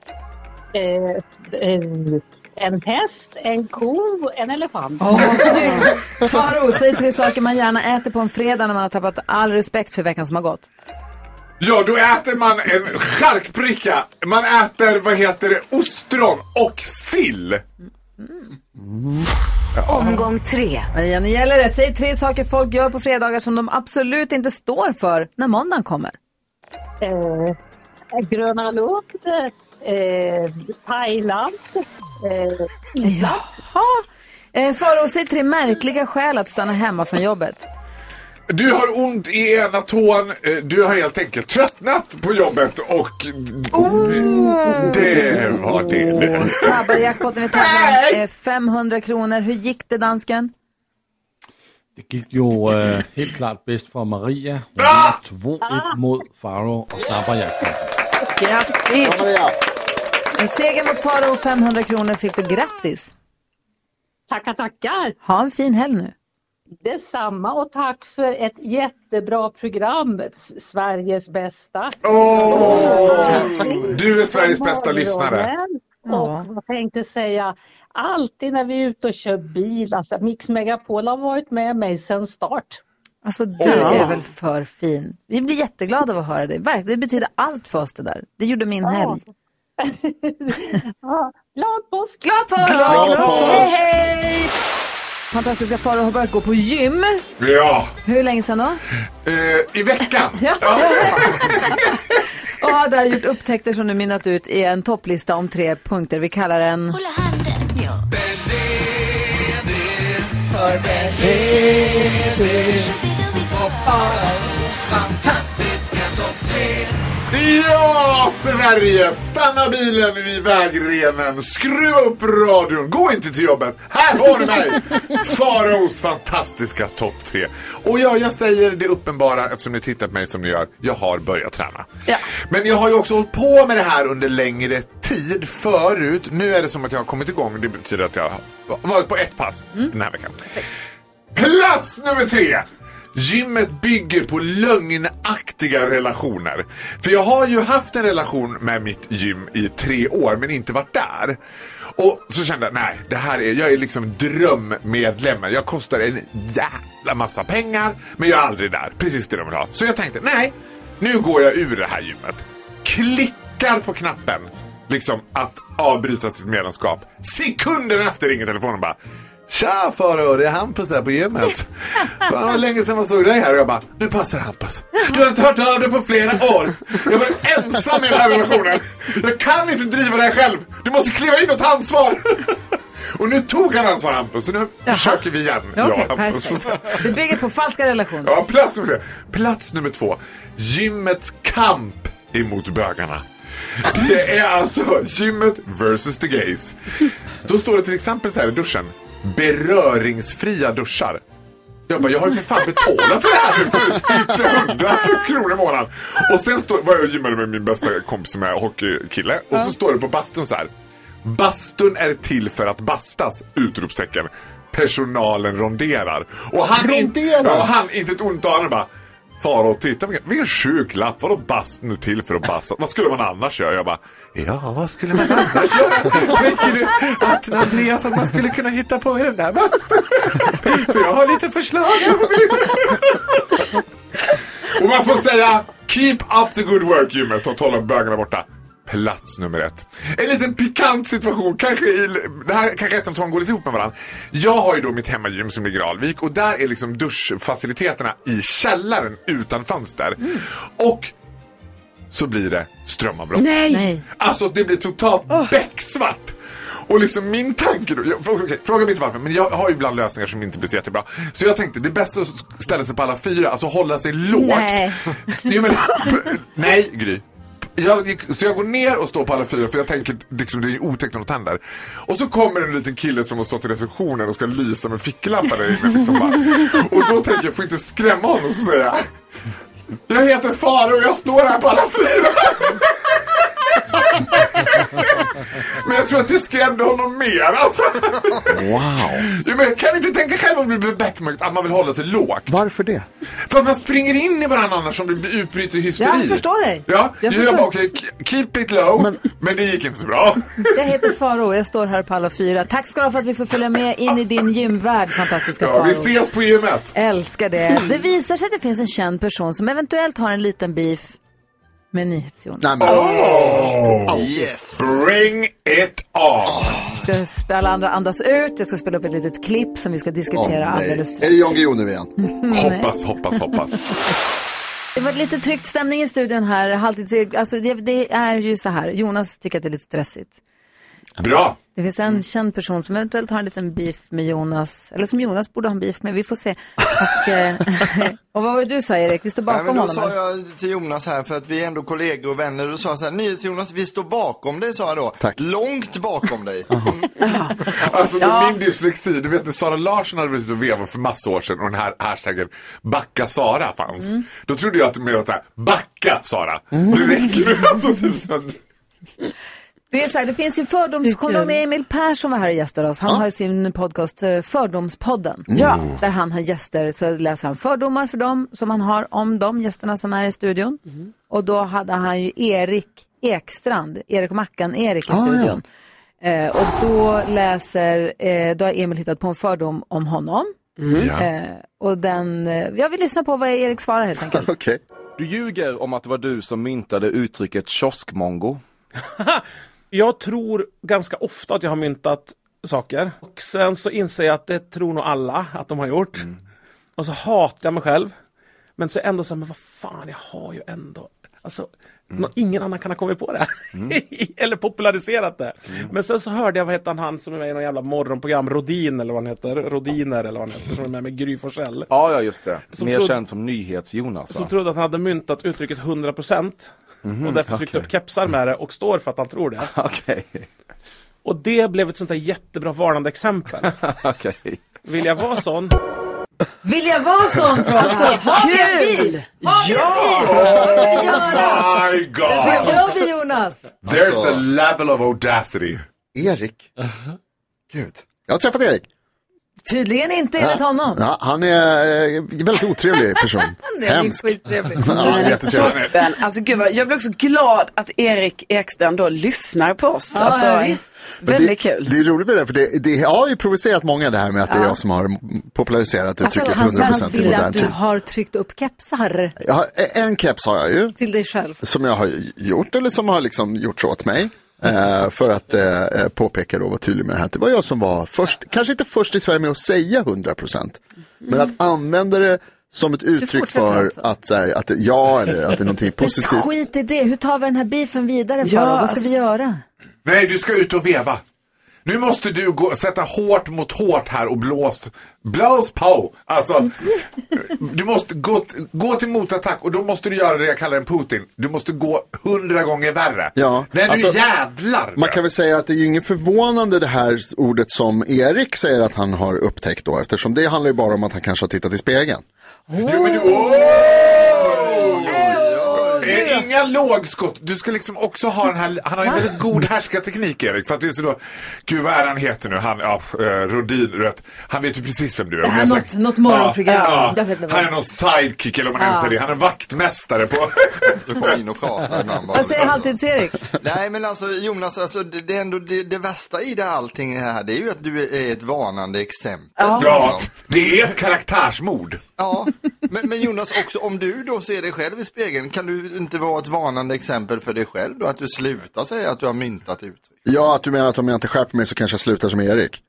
En häst, en ko, en elefant. Farao, säg 3 saker man gärna äter på en fredag när man har tappat all respekt för veckan som har gått. Ja, då äter man en charkbricka. Man äter, ostron och sill. Omgång 3. Maria, nu gäller det. Säg 3 saker folk gör på fredagar som de absolut inte står för när måndagen kommer. Gröna luft, Thailand. Farao, säg 3 märkliga skäl att stanna hemma från jobbet. Du har ont i ena tån. Du har helt enkelt tröttnat på jobbet och det var det. Snabbare jackpotten vi tävlar 500 kronor. Hur gick det, dansken? Det gick ju helt klart bäst för Maria. 2-1 mot Farao och snabbare jackpotten. Grattis! En seger mot Farao, 500 kronor fick du. Grattis! Tackar. Ha en fin helg nu. Detsamma, och tack för ett jättebra program, Sveriges bästa. Du är Sveriges bästa lyssnare. Och jag tänkte säga, alltid när vi är ute och kör bil, alltså Mix Megapol har varit med mig sedan start. Alltså du är väl för fin. Vi blir jätteglada av att höra dig. Verkligen, det betyder allt för oss det där. Det gjorde min helg. Glad påsk! Glad påsk! Hej! Fantastiska Farao har börjat gå på gym. Ja. Hur länge sedan då? I veckan. Och har där gjort upptäckter som nu minnat ut i en topplista om 3 punkter. Vi kallar den... Hålla handen. Ja. Fantastiska topp 3. Ja, Sverige! Stanna bilen vid vägrenen. Skruva upp radion. Gå inte till jobbet. Här har du mig! Faraos fantastiska topp 3. Och jag säger det uppenbara, eftersom ni tittar på mig som ni gör. Jag har börjat träna. Ja. Men jag har ju också hållit på med det här under längre tid förut. Nu är det som att jag har kommit igång. Det betyder att jag har varit på ett pass den här veckan. Plats nummer 3. Gymmet bygger på lögnaktiga relationer. För jag har ju haft en relation med mitt gym i 3 år men inte varit där. Och så kände jag, nej, jag är liksom drömmedlemmen. Jag kostar en jävla massa pengar, men jag är aldrig där. Precis det de vill ha. Så jag tänkte, nej, nu går jag ur det här gymmet. Klickar på knappen, liksom att avbryta sitt medlemskap. Sekunden efter ringer telefonen bara: tja Faro, det är Hampus här på gymmet. Fan, vad länge sedan man såg dig här. Och jag bara, nu passar Hampus. Du har inte hört av dig på flera år. Jag var ensam i den här relationen. Jag kan inte driva det här själv. Du måste kliva in och ta ansvar. Och nu tog han ansvar, Hampus. Så nu försöker vi igen. Det bygger på falska relationer. Ja, plats nummer 2. Gymmets kamp emot bögarna. Det är alltså gymmet versus the gays. Då står det till exempel så här i duschen: beröringsfria duschar. Jag har ju för fan betalat för det här för 100 kronor i månaden. Och sen var jag och gymmade med min bästa kompis som är hockeykille. Och så står det på bastun så här: bastun är till för att bastas! Utropstecken. Personalen ronderar. Och han inte ett ont annan bara: Faro, titta, vilken sjuk lapp. Vadå bastun är till för att basta? Vad skulle man annars göra? Jag bara, ja, vad skulle man annars göra? Tänker du att Andreas att man skulle kunna hitta på i den där bastun? För jag har lite förslag. Och man får säga, keep up the good work, gymmet, och hålla bögarna borta. Plats nummer 1. En liten pikant situation. Det här kanske ett av två går lite ihop med varandra. Jag har ju då mitt hemmagym som ligger i Alvik. Och där är liksom duschfaciliteterna i källaren utan fönster. Och så blir det strömavbrott. Nej. Alltså det blir totalt becksvart. Och liksom min tanke då, fråga mig inte varför, men jag har ju ibland lösningar som inte blir så jättebra. Så jag tänkte, det är bäst att ställa sig på alla 4, alltså hålla sig lågt. Nej, Gry. Så jag går ner och står på alla 4, för jag tänker liksom, det är otäckt något händer. Och så kommer en liten kille som har stått i receptionen och ska lysa med ficklampa där inne liksom bara. Och då tänker jag, får inte skrämma honom, så säger jag heter Faro och jag står här på alla 4. Men jag tror att det skrämde honom mer, alltså. Wow. Men kan inte tänka själv om det blir backmörkt att man vill hålla sig lågt. Varför det? För att man springer in i varandra annars som det blir utbryter hysteri. Jag förstår dig. Ja, jag bara okej, keep it low. Men det gick inte så bra. Jag heter Faro, jag står här på alla 4. Tack ska du ha för att vi får följa med in i din gymvärld, fantastiska Faro. Vi ses på gymmet. Älskar det. Det visar sig att det finns en känd person som eventuellt har en liten beef med NyhetsJonas. Yes. Bring it on. Ska spela andra andas ut. Jag ska spela upp ett litet klipp som vi ska diskutera alldeles strax. Är det Jan Guillou nu igen? Hoppas. Det var lite tryckt stämning i studion här. Alltså det är ju så här. Jonas tycker att det är lite stressigt. Bra. Det finns en känd person som eventuellt har en liten beef med Jonas. Eller som Jonas borde ha en beef med. Vi får se. Och vad var det du sa, Erik? Vi står bakom honom. Då sa jag till Jonas här, för att vi är ändå kollegor och vänner. Då sa jag så här: NyhetsJonas, vi står bakom dig, sa jag då. Tack. Långt bakom dig. Alltså med min dyslexi, du vet när Sara Larsson hade varit och vevat för massa år sedan och den här hashtaggen Backa Sara fanns. Då trodde jag att det mer var så här: Backa Sara. Det räcker nu alltså tusen. Det är så här, det finns ju kommer du med Emil Persson var här och gästade oss. Han har sin podcast Fördomspodden. Ja. Där han har gäster, så läser han fördomar för dem som han har om de gästerna som är i studion. Och då hade han ju Erik Ekstrand, Erik Mackan Erik i studion. Och då då har Emil hittat på en fördom om honom. Och jag vill lyssna på vad Erik svarar helt enkelt. Okay. Du ljuger om att det var du som myntade uttrycket kioskmongo. Jag tror ganska ofta att jag har myntat saker. Och sen så inser jag att det tror nog alla att de har gjort. Och så hatar jag mig själv. Men så ändå så här, men vad fan, jag har ju ändå... Alltså, ingen annan kan ha kommit på det. Eller populariserat det. Men sen så hörde jag, vad heter han som är med i någon jävla morgonprogram, Rodin eller vad han heter. Rodiner eller vad han heter, som är med Gry Forssell. Ja, just det. Mer känd som NyhetsJonas. Som trodde att han hade myntat uttrycket 100%. Och därför tryckte upp kepsar med det och står för att han tror det. Och det blev ett sånt där jättebra varnande exempel. Vill jag vara sån? Vill jag vara sån? Kul! Ja! My God! Jonas. There's a level of audacity. Erik. Gud. Jag har träffat Erik. Tydligen inte enligt honom. Ja, han är väldigt otrevlig person. Han är skittrevlig. Toppen. Alltså gud, jag blir också glad att Erik Ekström då lyssnar på oss. Ja, alltså, väldigt kul. Det är roligt med det, för det har ju provocerat många det här med att det är jag som har populariserat uttrycket 100% han vill att du har tryckt upp kepsar. Ja, en keps har jag ju. Till dig själv. Som jag har gjort, eller som har liksom gjort så åt mig. För att påpeka då, var tydlig med det här. Det var jag som var först, kanske inte först i Sverige med att säga 100%. Men att använda det som ett uttryck för alltså. att ja, eller att det är någonting positivt. Men skit i det, hur tar vi den här beefen vidare för? Vad ska vi göra? Nej, du ska ut och veva. Nu måste du sätta hårt mot hårt här och blås på. Alltså, du måste gå till motattack, och då måste du göra det jag kallar en Putin. Du måste gå 100 gånger värre. Ja, när alltså, du jävlar. Man kan väl säga att det är ju ingen förvånande det här ordet som Erik säger att han har upptäckt då. Eftersom det handlar ju bara om att han kanske har tittat i spegeln. Jo, men inga lågskott. Du ska liksom också ha den här. Han har en väldigt god härskarteknik, Erik. För att det är så då. Gud, vad är han heter nu? Han, Rodin, rätt. Han vet ju precis vem du är. Det här något morgonprogram. Han är någon sidekick, eller om man säger det. Han är vaktmästare på. Så kom in och prata innan. Vad säger Halvtids-Erik? Nej, men alltså Jonas, alltså, det är ändå det värsta i allting här. Det är ju att du är ett varnande exempel. Ja, det är ett karaktärsmord. Ja, men Jonas, också om du då ser dig själv i spegeln, kan du inte vara ett varnande exempel för dig själv då? Att du slutar säga att du har myntat uttryck. Ja, att du menar att om jag inte skärper mig så kanske jag slutar som Erik.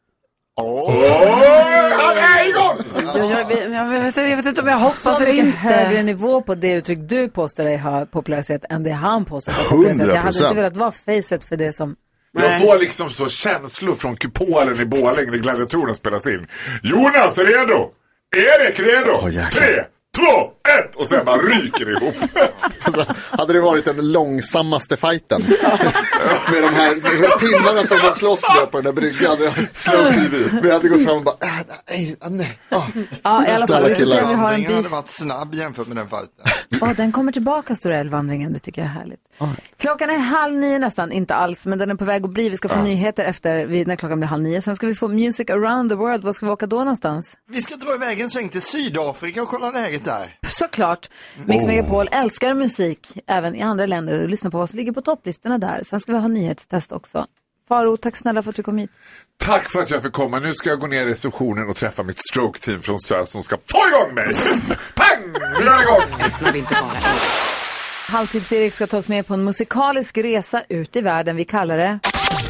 Han är igång! Jag vet inte om jag hoppas så mycket högre nivå på det uttryck du påstår dig ha populariserat än det han påstår sig ha populariserat. Jag hade inte velat vara facet för det som... Jag får liksom så känslor från kupolen i Borlänge när gladiatorerna spelas in. Jonas, redo? Erik, redo? 3, 2, 1 och sen bara ryker ihop. Alltså, hade det varit den långsammaste fighten med de här pinnarna som man slåss med på den där bryggan. Vi hade gått fram och bara nej. Ja, i alla fall. Vandringen hade varit snabb jämfört med den fighten. Den kommer tillbaka, Stora älvvandringen. Det tycker jag är härligt. Klockan är 8:30 nästan, inte alls, men den är på väg att bli. Vi ska få nyheter efter när klockan blir 8:30. Sen ska vi få Music Around the World. Vad ska vi åka då någonstans? Vi ska dra iväg en sväng till Sydafrika och kolla läget där. Såklart. Mix Megapol älskar musik även i andra länder och lyssnar på vad som ligger på topplistorna där. Sen ska vi ha nyhetstest också. Faro, tack snälla för att du kom hit. Tack för att jag fick komma. Nu ska jag gå ner i receptionen och träffa mitt stroke-team från SÖS som ska få igång mig. Pang! Nu är det igång! Halvtids-Erik ska ta oss med på en musikalisk resa ut i världen. Vi kallar det...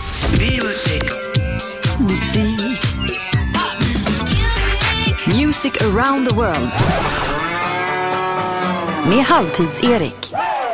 Music around the world. Med Halvtids-Erik.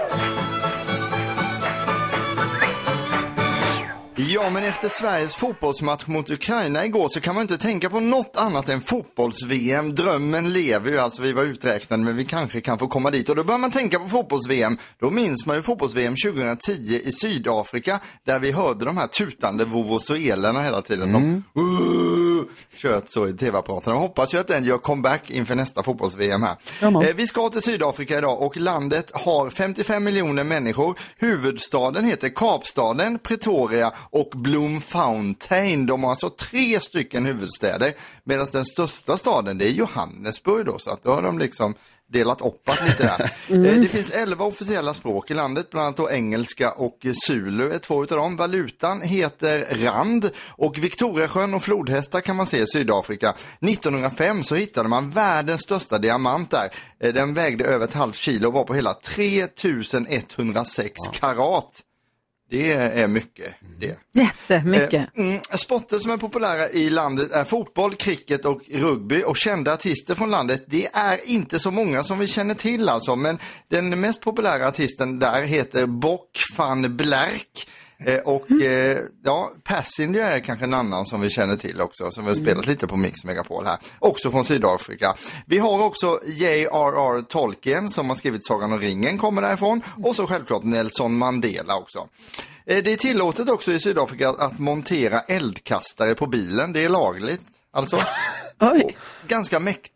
Ja, men efter Sveriges fotbollsmatch mot Ukraina igår så kan man inte tänka på något annat än fotbolls-VM. Drömmen lever ju, alltså vi var uträknade, men vi kanske kan få komma dit. Och då bör man tänka på fotbolls-VM. Då minns man ju fotbolls-VM 2010 i Sydafrika, där vi hörde de här tutande vovosuelerna hela tiden som kört så i tv-apparaterna. Jag hoppas ju att den gör comeback inför nästa fotbolls-VM här. Vi ska till Sydafrika idag och landet har 55 miljoner människor. Huvudstaden heter Kapstaden, Pretoria och Bloemfontein. De har alltså 3 stycken huvudstäder, medan den största staden det är Johannesburg då, så att då har de liksom delat upp lite där. Det finns 11 officiella språk i landet, bland annat då engelska och Zulu är 2 utav dem. Valutan heter rand och Victoriasjön och flodhästar kan man se i Sydafrika. 1905 så hittade man världens största diamant där. Den vägde över 1,5 kilo och var på hela 3106 karat. Det är mycket det. Jättemycket. Sporter som är populära i landet är fotboll, cricket och rugby. Och kända artister från landet, det är inte så många som vi känner till alltså. Men den mest populära artisten där heter Bock van Blerk. Och Passenger är kanske en annan som vi känner till också, som vi har spelat lite på Mix Megapol här, också från Sydafrika. Vi har också J.R.R. Tolkien som har skrivit Sagan om ringen, kommer därifrån, och så självklart Nelson Mandela också. Det är tillåtet också i Sydafrika att montera eldkastare på bilen, det är lagligt alltså. Ganska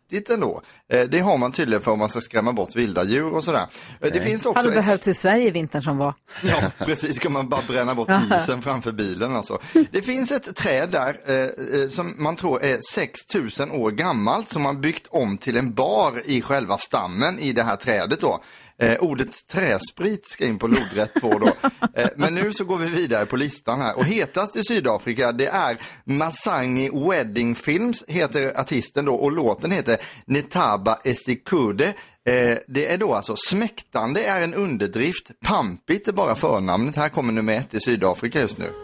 nyttigt ändå. Det har man tydligen för om man ska skrämma bort vilda djur och sådär. Det finns också hade behövts i Sverige i vintern som var. Ja, precis. Ska man bara bränna bort isen framför bilen alltså. Det finns ett träd där som man tror är 6000 år gammalt som man byggt om till en bar i själva stammen i det här trädet då. Ordet träsprit ska in på lodrätt 2 då. Men nu så går vi vidare på listan här. Och hetast i Sydafrika, det är Masangi Wedding Films, heter artisten då. Och låten heter Netaba Esikude. Det är då alltså smäktande är en underdrift. Pampigt är bara förnamnet. Här kommer nummer 1 i Sydafrika just nu.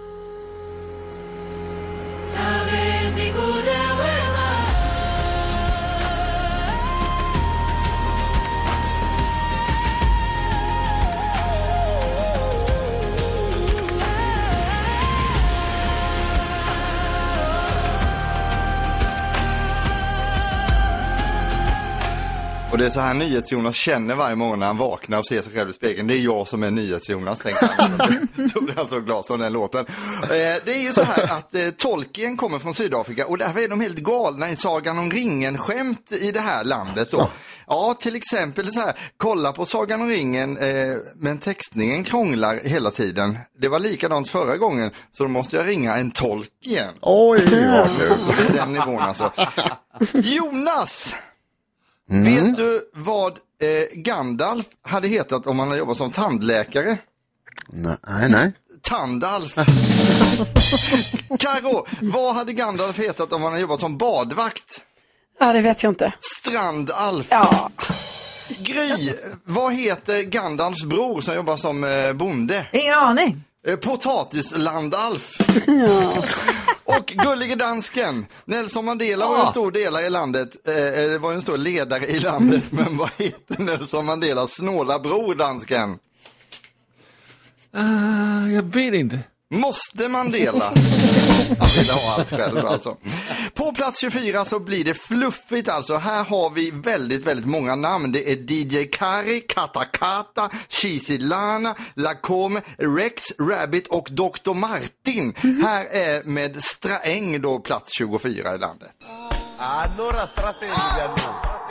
Och det är så här NyhetsJonas känner varje morgon när han vaknar och ser sig själv i spegeln. Det är jag som är NyhetsJonas, tänkte han. Så blir han så glad som den låten. Det är ju så här att Tolkien kommer från Sydafrika och därför är de helt galna i Sagan om ringen-skämt i det här landet då. Ja, till exempel så här, kolla på Sagan om ringen, men textningen krånglar hela tiden. Det var likadant förra gången, så då måste jag ringa en tolk igen. Oj, ja, nu. Den nivån alltså. Jonas! Vet du vad Gandalf hade hetat om han hade jobbat som tandläkare? Nej. Tandalf. Karo, vad hade Gandalf hetat om han hade jobbat som badvakt? Ja, det vet jag inte. Strandalf. Ja. Gry, vad heter Gandalfs bror som jobbar som bonde? Ingen aning. Potatislandalf. Ja. Och gullige dansken. Nelson Mandela var en stor delare i landet. Var en stor ledare i landet. Men vad heter Nelson Mandelas snåla bror, dansken? Jag vet inte. Måste Mandela. Han ville ha allt själv alltså. På plats 24 så blir det fluffigt alltså. Här har vi väldigt, väldigt många namn. Det är DJ Kari, Katakata, Chisilana, Lacome, Rex, Rabbit och Dr. Martin. Här är med Straeng då plats 24 i landet. Allora strategia nu.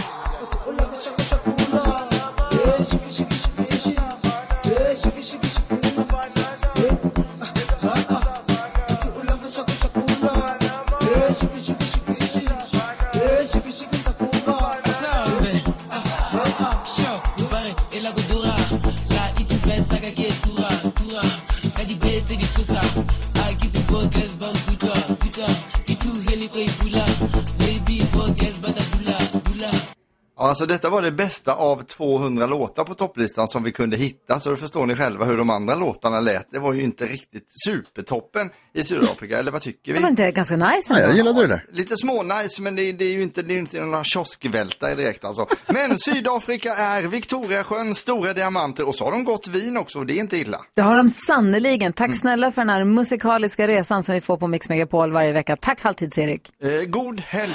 Alltså detta var det bästa av 200 låtar på topplistan som vi kunde hitta, så då förstår ni själva hur de andra låtarna lät. Det var ju inte riktigt supertoppen i Sydafrika, eller vad tycker vi? Det var inte ganska nice. Ja, jag gillade det där. Lite små nice, men det är ju inte några kioskvältare direkt alltså. Men Sydafrika är Victoriasjön, stora diamanter och så har de gott vin också, och det är inte illa. Det har de sannoliken. Tack snälla för den här musikaliska resan som vi får på Mix Megapol varje vecka. Tack Halvtids-Erik. God helg.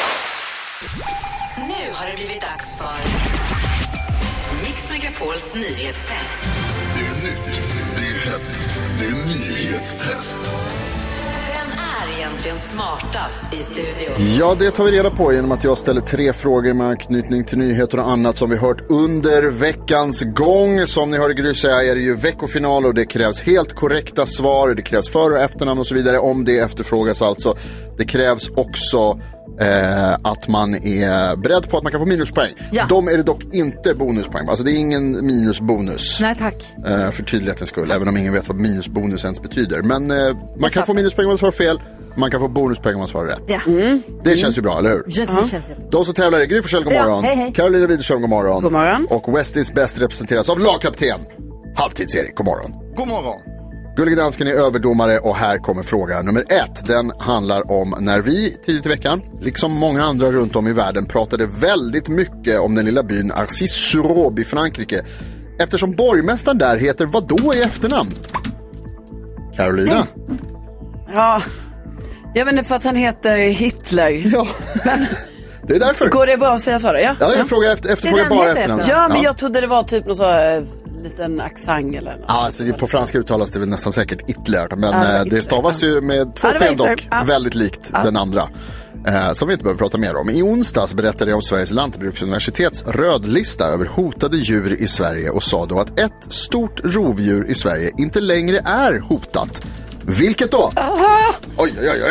Nu har det blivit dags för Mix Megapols nyhetstest. Det är nytt, det är hett, det är nyhetstest. Vem är egentligen smartast i studion? Ja, det tar vi reda på genom att jag ställer 3 frågor med anknytning till nyheter och annat som vi hört under veckans gång. Som ni hörde Gry säga är det ju veckofinal och det krävs helt korrekta svar. Det krävs för- och efternamn och så vidare om det efterfrågas alltså. Det krävs också att man är beredd på att man kan få minuspoäng. Ja. De är det dock inte bonuspoäng. Alltså det är ingen minusbonus. Nej tack. För tydlighetens skull, även om ingen vet vad minusbonus ens betyder. Men man kan få minuspoäng om man svarar fel. Man kan få bonuspoäng om man svarar rätt. Ja. Det känns ju bra, eller hur? Det känns Då så tävlar det Gry Forssell, god morgon. Hej, hej. Carolina Widerström, god morgon. God morgon. Och Westies bäst representeras av lagkapten Halvtids-Erik, god morgon. God morgon. Gullige dansken är överdomare och här kommer fråga nummer 1. Den handlar om när vi tidigt i veckan, liksom många andra runt om i världen, pratade väldigt mycket om den lilla byn Arcis-sur-Aube i Frankrike. Eftersom borgmästaren där heter vad då i efternamn? Carolina? Ja, jag vet inte, för att han heter Hitler. Ja, men det är därför. Går det bara att säga så då? Ja, jag frågar efterfrågar bara efternamn. Ja, men jag trodde det var typ någon så liten accent eller något. Ja, alltså på franska uttalas det väl nästan säkert Hitler, men det stavas ju med 2 T dock, väldigt likt den andra. som vi inte behöver prata mer om. I onsdags berättade jag om Sveriges lantbruksuniversitets rödlista över hotade djur i Sverige och sa då att ett stort rovdjur i Sverige inte längre är hotat. Vilket då? Oj.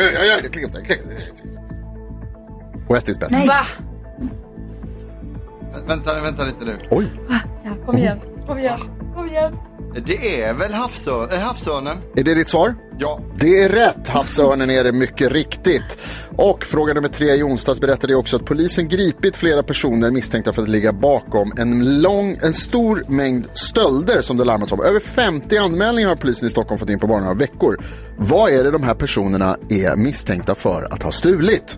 West is best. Nej. Va? Vänta lite nu. Oj. Ja, kom igen. Det är väl havsörnen? Är det ditt svar? Ja. Det är rätt. Havsörnen är det mycket riktigt. Och fråga nummer 3 i onsdags berättade jag också att polisen gripit flera personer misstänkta för att ligga bakom en stor mängd stölder som det larmats om. Över 50 anmälningar har polisen i Stockholm fått in på bara några veckor. Vad är det de här personerna är misstänkta för att ha stulit?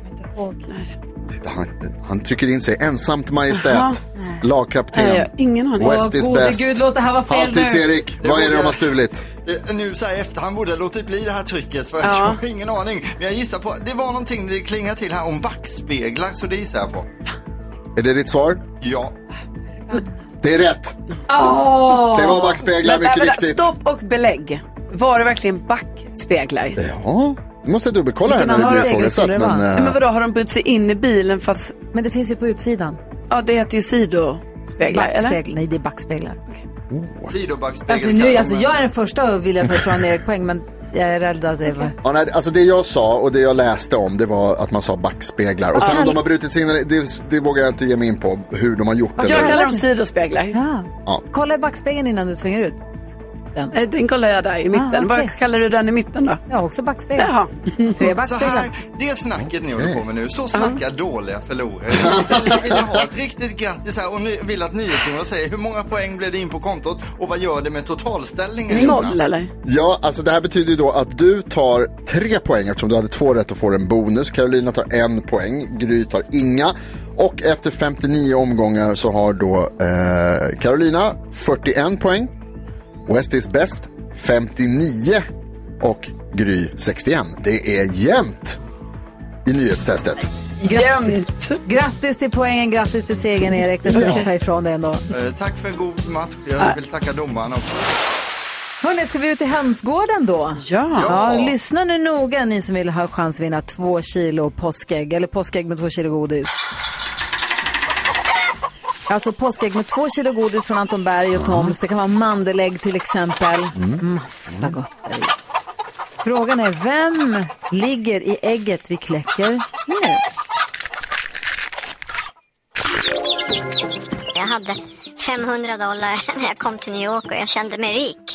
Titta, han trycker in sig. Ensamt majestät. Lagkapten. Ingen aning. West is best. Gud, låt det här vara fel. Halvtids-Erik, vad är det de har stulit? Nu så här efterhand borde jag låtit bli det här trycket för att jag har ingen aning. Men jag gissar på, det var någonting det klingar till här om backspeglar, så det gissar jag på. Är det ditt svar? Ja. Det är rätt. Det var backspeglar, mycket riktigt. Stopp och belägg. Var det verkligen backspeglar? Ja, du måste dubbelkolla här när det blir ifrågasatt. Men vadå, har de bytt sig in i bilen fast... Men det finns ju på utsidan. Ja, det heter ju sidospeglar, eller? Nej, det är backspeglar. Sidobackspeglar. Alltså, jag är den första att vilja ta ifrån Erik poäng, men jag är rädd att det var... Ja, nej, alltså det jag sa och det jag läste om, det var att man sa backspeglar. Och sen om de har brutit sig in, det vågar jag inte ge mig in på hur de har gjort det. Jag kallar dem sidospeglar. Ja. Kolla i backspegeln innan du svänger ut. Den kollar jag där i mitten. Okay. Vad kallar du den i mitten då? Ja, också backspeglar. Jaha. 3 backspeglar. Så här, det snacket ni håller på med nu, så snackar dåliga förlorare. Istället vill jag ha ett riktigt grattis här och vill att nyhetsjournalister säger hur många poäng blev det in på kontot och vad gör det med totalställningen? 0 eller? Ja, alltså det här betyder ju då att du tar 3 poäng eftersom du hade 2 rätt och får en bonus. Carolina tar 1 poäng, Gry tar inga. Och efter 59 omgångar så har då Carolina 41 poäng. West is best 59 och Gry 61. Det är jämnt i nyhetstestet. Jämnt! Grattis till poängen, grattis till segern, Erik. Det ska jag ta ifrån dig ändå. Tack för en god match. Jag vill tacka domaren också. Hörrni, ska vi ut i hönsgården då? Ja. Lyssna nu noga, ni som vill ha chans att vinna 2 kilo påskägg. Eller påskägg med 2 kilo godis. Alltså påskägg med 2 kilo godis från Anton Berg och Toms. Det kan vara mandelägg till exempel. Massa gotteri. Frågan är, vem ligger i ägget vi kläcker nu? Jag hade $500 när jag kom till New York och jag kände mig rik.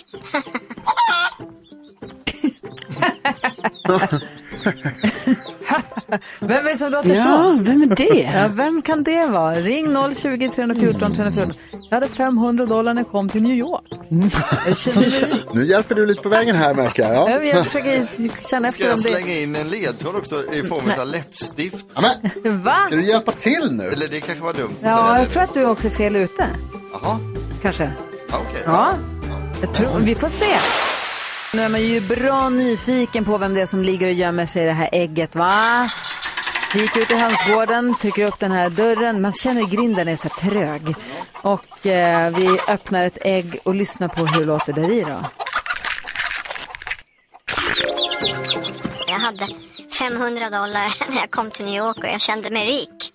Vem är det som låter så? Ja, vem är det? Ja, vem kan det vara? Ring 020-314-314. Jag hade $500 när jag kom till New York. Nu hjälper du lite på vägen här, märker jag. Ja. Jag försöker känna efter om det. Ska jag slänga in en ledtråd också i form av läppstift? Amen. Va? Ska du hjälpa till nu? Eller det kanske var dumt att säga säga. Jag tror att du också är fel ute. Jaha. Kanske. Okej. Ja. Jag tror, vi får se. Nu är man ju bra nyfiken på vem det är som ligger och gömmer sig i det här ägget, va? Vi gick ut i hönsgården, trycker upp den här dörren. Man känner ju grinden är så trög. Och vi öppnar ett ägg och lyssnar på hur det låter där i då. Jag hade $500 när jag kom till New York och jag kände mig rik.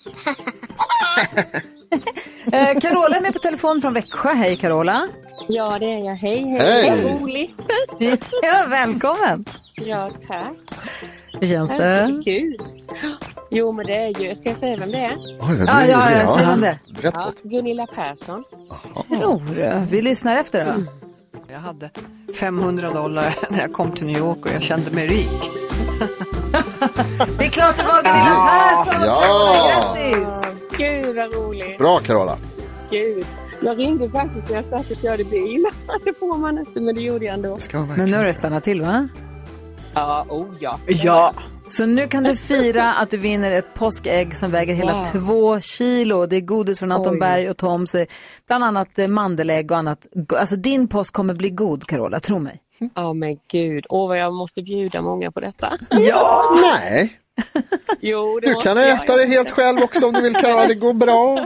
Carola är med på telefon från Växjö. Hej Carola. Ja, det är jag. Hej. Vad roligt. Ja, välkommen. Ja, tack. Hur känns det? Kul. Jo, men det är ju, ska jag säga vem det är? Jag säger vem det. Ja, Gunilla Persson. Vi lyssnar efter då. Jag hade $500 när jag kom till New York och jag kände mig rik. Det är klart det var Gunilla Persson. Grattis. Gud, vad roligt. Bra, Carola. Gud. Jag ringde faktiskt när jag satt och körde bil. Det får man inte, men det gjorde jag ändå. Men nu har det stannat till, va? Ja, Ja. Så nu kan du fira att du vinner ett påskägg som väger hela 2 kilo. Det är godis från Anton Berg och Toms. Bland annat mandelägg och annat. Alltså din påsk kommer bli god, Carola, tro mig. Ja, men gud. Vad jag måste bjuda många på detta. Ja, nej. Jo, du kan äta det helt själv också om du vill, Carola. Det går bra.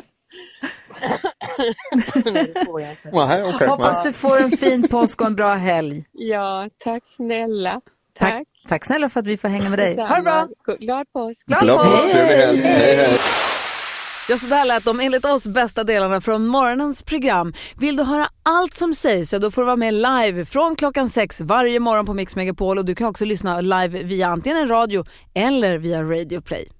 Hoppas du får en fin påsk och en bra helg. Ja, tack snälla. Tack. Tack snälla för att vi får hänga med dig. Ha det bra! Glad påsk! Glad påsk! Trevlig helg! Hej, hej! Ja, så där lät de enligt oss bästa delarna från morgonens program. Vill du höra allt som sägs, så då får du vara med live från 6:00 varje morgon på Mix Megapol. Och du kan också lyssna live via antingen en radio eller via Radio Play.